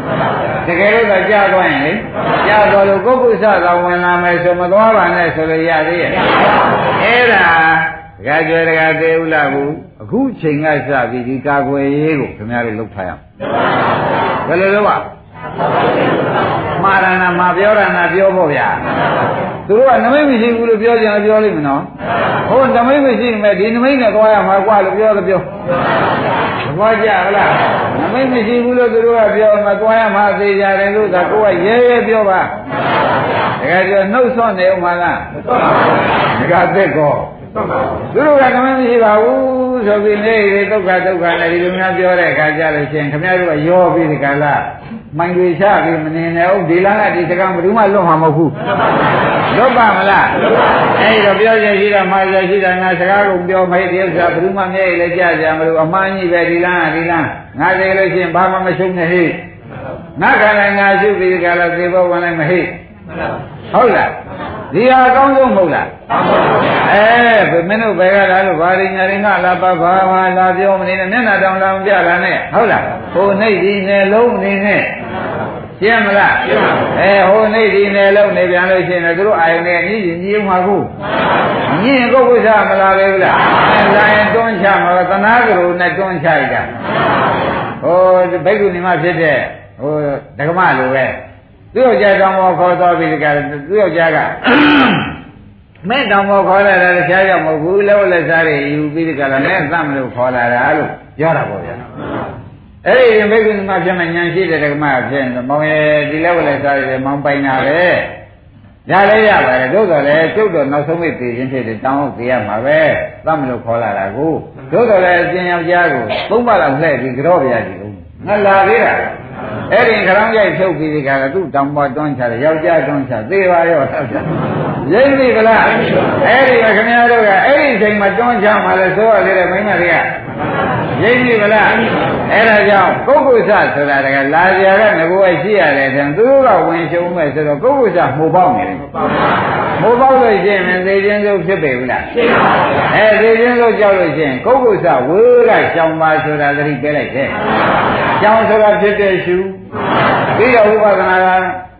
တကယ်လို့သာကြားသွားရင်လေကြားသွားလို့ပုဂ္ဂုစသာဝင်လာမယ်ဆိုမသွားပါနဲ့ဆိုလို့ရသေးရဲ့အဲ့ဒါတကယ်ကြွယ်တကယ်သေးဦးလားဘူးအခုချိန်ကစပြီးဒီကာကွယ်ရေးကိုခင်ဗျားတို့လုပ်ထားရအောင်ဘယ်လိုလုပ်ပါမှားရဏမှာပြောရဏပြောဖို့ဗျာသူတို့ကနမိတ်မရှိဘူးလို့ပြောကြတယ်ပြောလိမ့်မယ်နော်ဟုတ်နမိတ်မရှိမယ်ဒီနမိတ်နဲ့သွားရမှာကွာလို့ပြောတော့ပြောဘာကြဟုတ်လားနမိတ်မရှိဘူးလို့သူတို့ကပြောမှာသွားရမှာသိကြတယ်လို့သာကိုကရဲရဲပြောပါတကယ်ပြောနှုတ်ဆွနေဦးမှာလားဒကာသက်ကောသူတို့ကနမိတ်မရှိပါဘူးဆိုပြီးနေလေဒုက္ခဒုက္ခနဲ့ဒီလိုများပြောတဲ့အခါကျလို့ရှင်ခင်ဗျားတို့ကရောပြီးဒီကလာမိုင်းတွေချပြီးမနေနဲ့ဦးဒီလမ်းကဒီစကားဘယ်သူမှလွတ်မှာမဟုတ်ဘူးလွတ်ပါမလားအဲ့တော့ပြောရရှိတာမှားရရှိတာငါစကားကိုပြောမေးဒီဥစ္စာဘယ်သူမှမြဲလေကြကြမလို့အမှားကြီးပဲဒီလမ်းကဒီလမ်းငါသိလို့ရှိရင်ဘာမှမရှုံးနဲ့ဟိငါခန္ဓာငါရှုပြီးဒီကလာသေဘောဝင်လိုက်မဟိဟုတ်လားဒီဟာအကောင်းဆုံးမဟုတ်လားအဲမင်းတို့ဘယ်ကလာလို့ဘာရင်းညာရင်းကလာပါဘာမှလာပြောမနေနဲ့မျက်နှာတောင်တောင်ပြလာနဲ့ဟုတ်လားဟိုနှိပ်ဒီနယ်လုံးနေနဲ့ရှင်းမလားအဲဟိုနှိပ်ဒီနယ်လုံးနေပြန်လို့ရှင်းတယ်သူတို့အာယုန်နဲ့ညီညီညီမှာခုညီရင်ကိုယ်ဝိသမလာပဲဘူးလားအဲလာရင်တွန်းချမှာသနာကလေးနဲ့တွန်းချလိုက်တာဟိုဘိက္ခုနီမဖြစ်တဲ့ဟိုဓကမလိုပဲသူ့ယောက်ျားတောင်ပေါ်ခေါ်သွားပြီးဒီကသူ့ယောက်ျားကမဲ့တောင်ပေါ်ခေါ်လာတာတခြားကြောင့်မဟုတ်ဘူးလောလက်စားတွေယူပြီးဒီကလာနဲ့သတ်မလို့ခေါ်လာတာလို့ပြောတာပေါ့ဗျာအဲ့ဒီဘိက္ခုနီမဖြစ်မှညာရှိတဲ့ဓကမဖြစ်ရင်မောင်ရဲ့ဒီလောလက်စားတွေမောင်ပိုင်တာပဲဒါလည်းရပါတယ်သို့တော်လည်းကျုပ်တော်နောက်ဆုံးမိသေးခြင်းဖြစ်တဲ့တောင်းဟုတ်သေးရမှာပဲသတ်မလို့ခေါ်လာတာကိုသို့တော်လည်းအရှင်ယောက်ျားကိုသုံးပါးလောက်လှည့်ပြီးကြောပြရစီဦးငါလာသေးတာအဲ့ဒီခရောင်းကြိုက်ဖြုတ်ပြီးဒီကရသူ့တောင်ပေါ်တွန်းချတယ်ယောက်ျားတွန်းချသေပါရောဆောက်ချရိပ်ပြီကလားအဲ့ဒီကခင်ဗျားတို့ကအဲ့ဒီချိန်မှာတွန်းချမှလည်းဆိုရသေးတယ်မိမတွေကရိပ်ပြီကလားအဲ့ဒါကြောင့်ပုဂ္ဂုစဆိုတာတကလာကြရတဲ့ငကိုယ်ရှိရတယ်ဆိုရင်သူတို့ကဝင်ရှုံးမဲ့ဆိုတော့ပုဂ္ဂုစမှုပေါက်နေတယ်မှုပေါက်လို့ရှိရင်သေခြင်းစိုးဖြစ်ပေဘူးလားအဲသေခြင်းစိုးကြောက်လို့ရှိရင်ပုဂ္ဂုစဝေးကရှောင်ပါဆိုတာသတိပေးလိုက်တယ်ရှောင်ဆိုတာဖြစ်တဲ့ရှုပြီးတော့ဥပဒနာက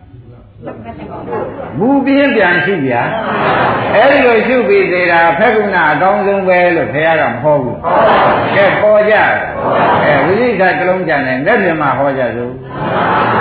မူပြင်းပြန်ရှုပြအဲ့ဒီလိုရှုပြီးသေးတာဖက်ကုဏအကောင်းဆုံးပဲလို့ခင်ဗျားကမဟောဘူးကဲပေါ်ကြအဲဝိသိကတလုံးကြတယ်လက်ပြမဟောကြစို့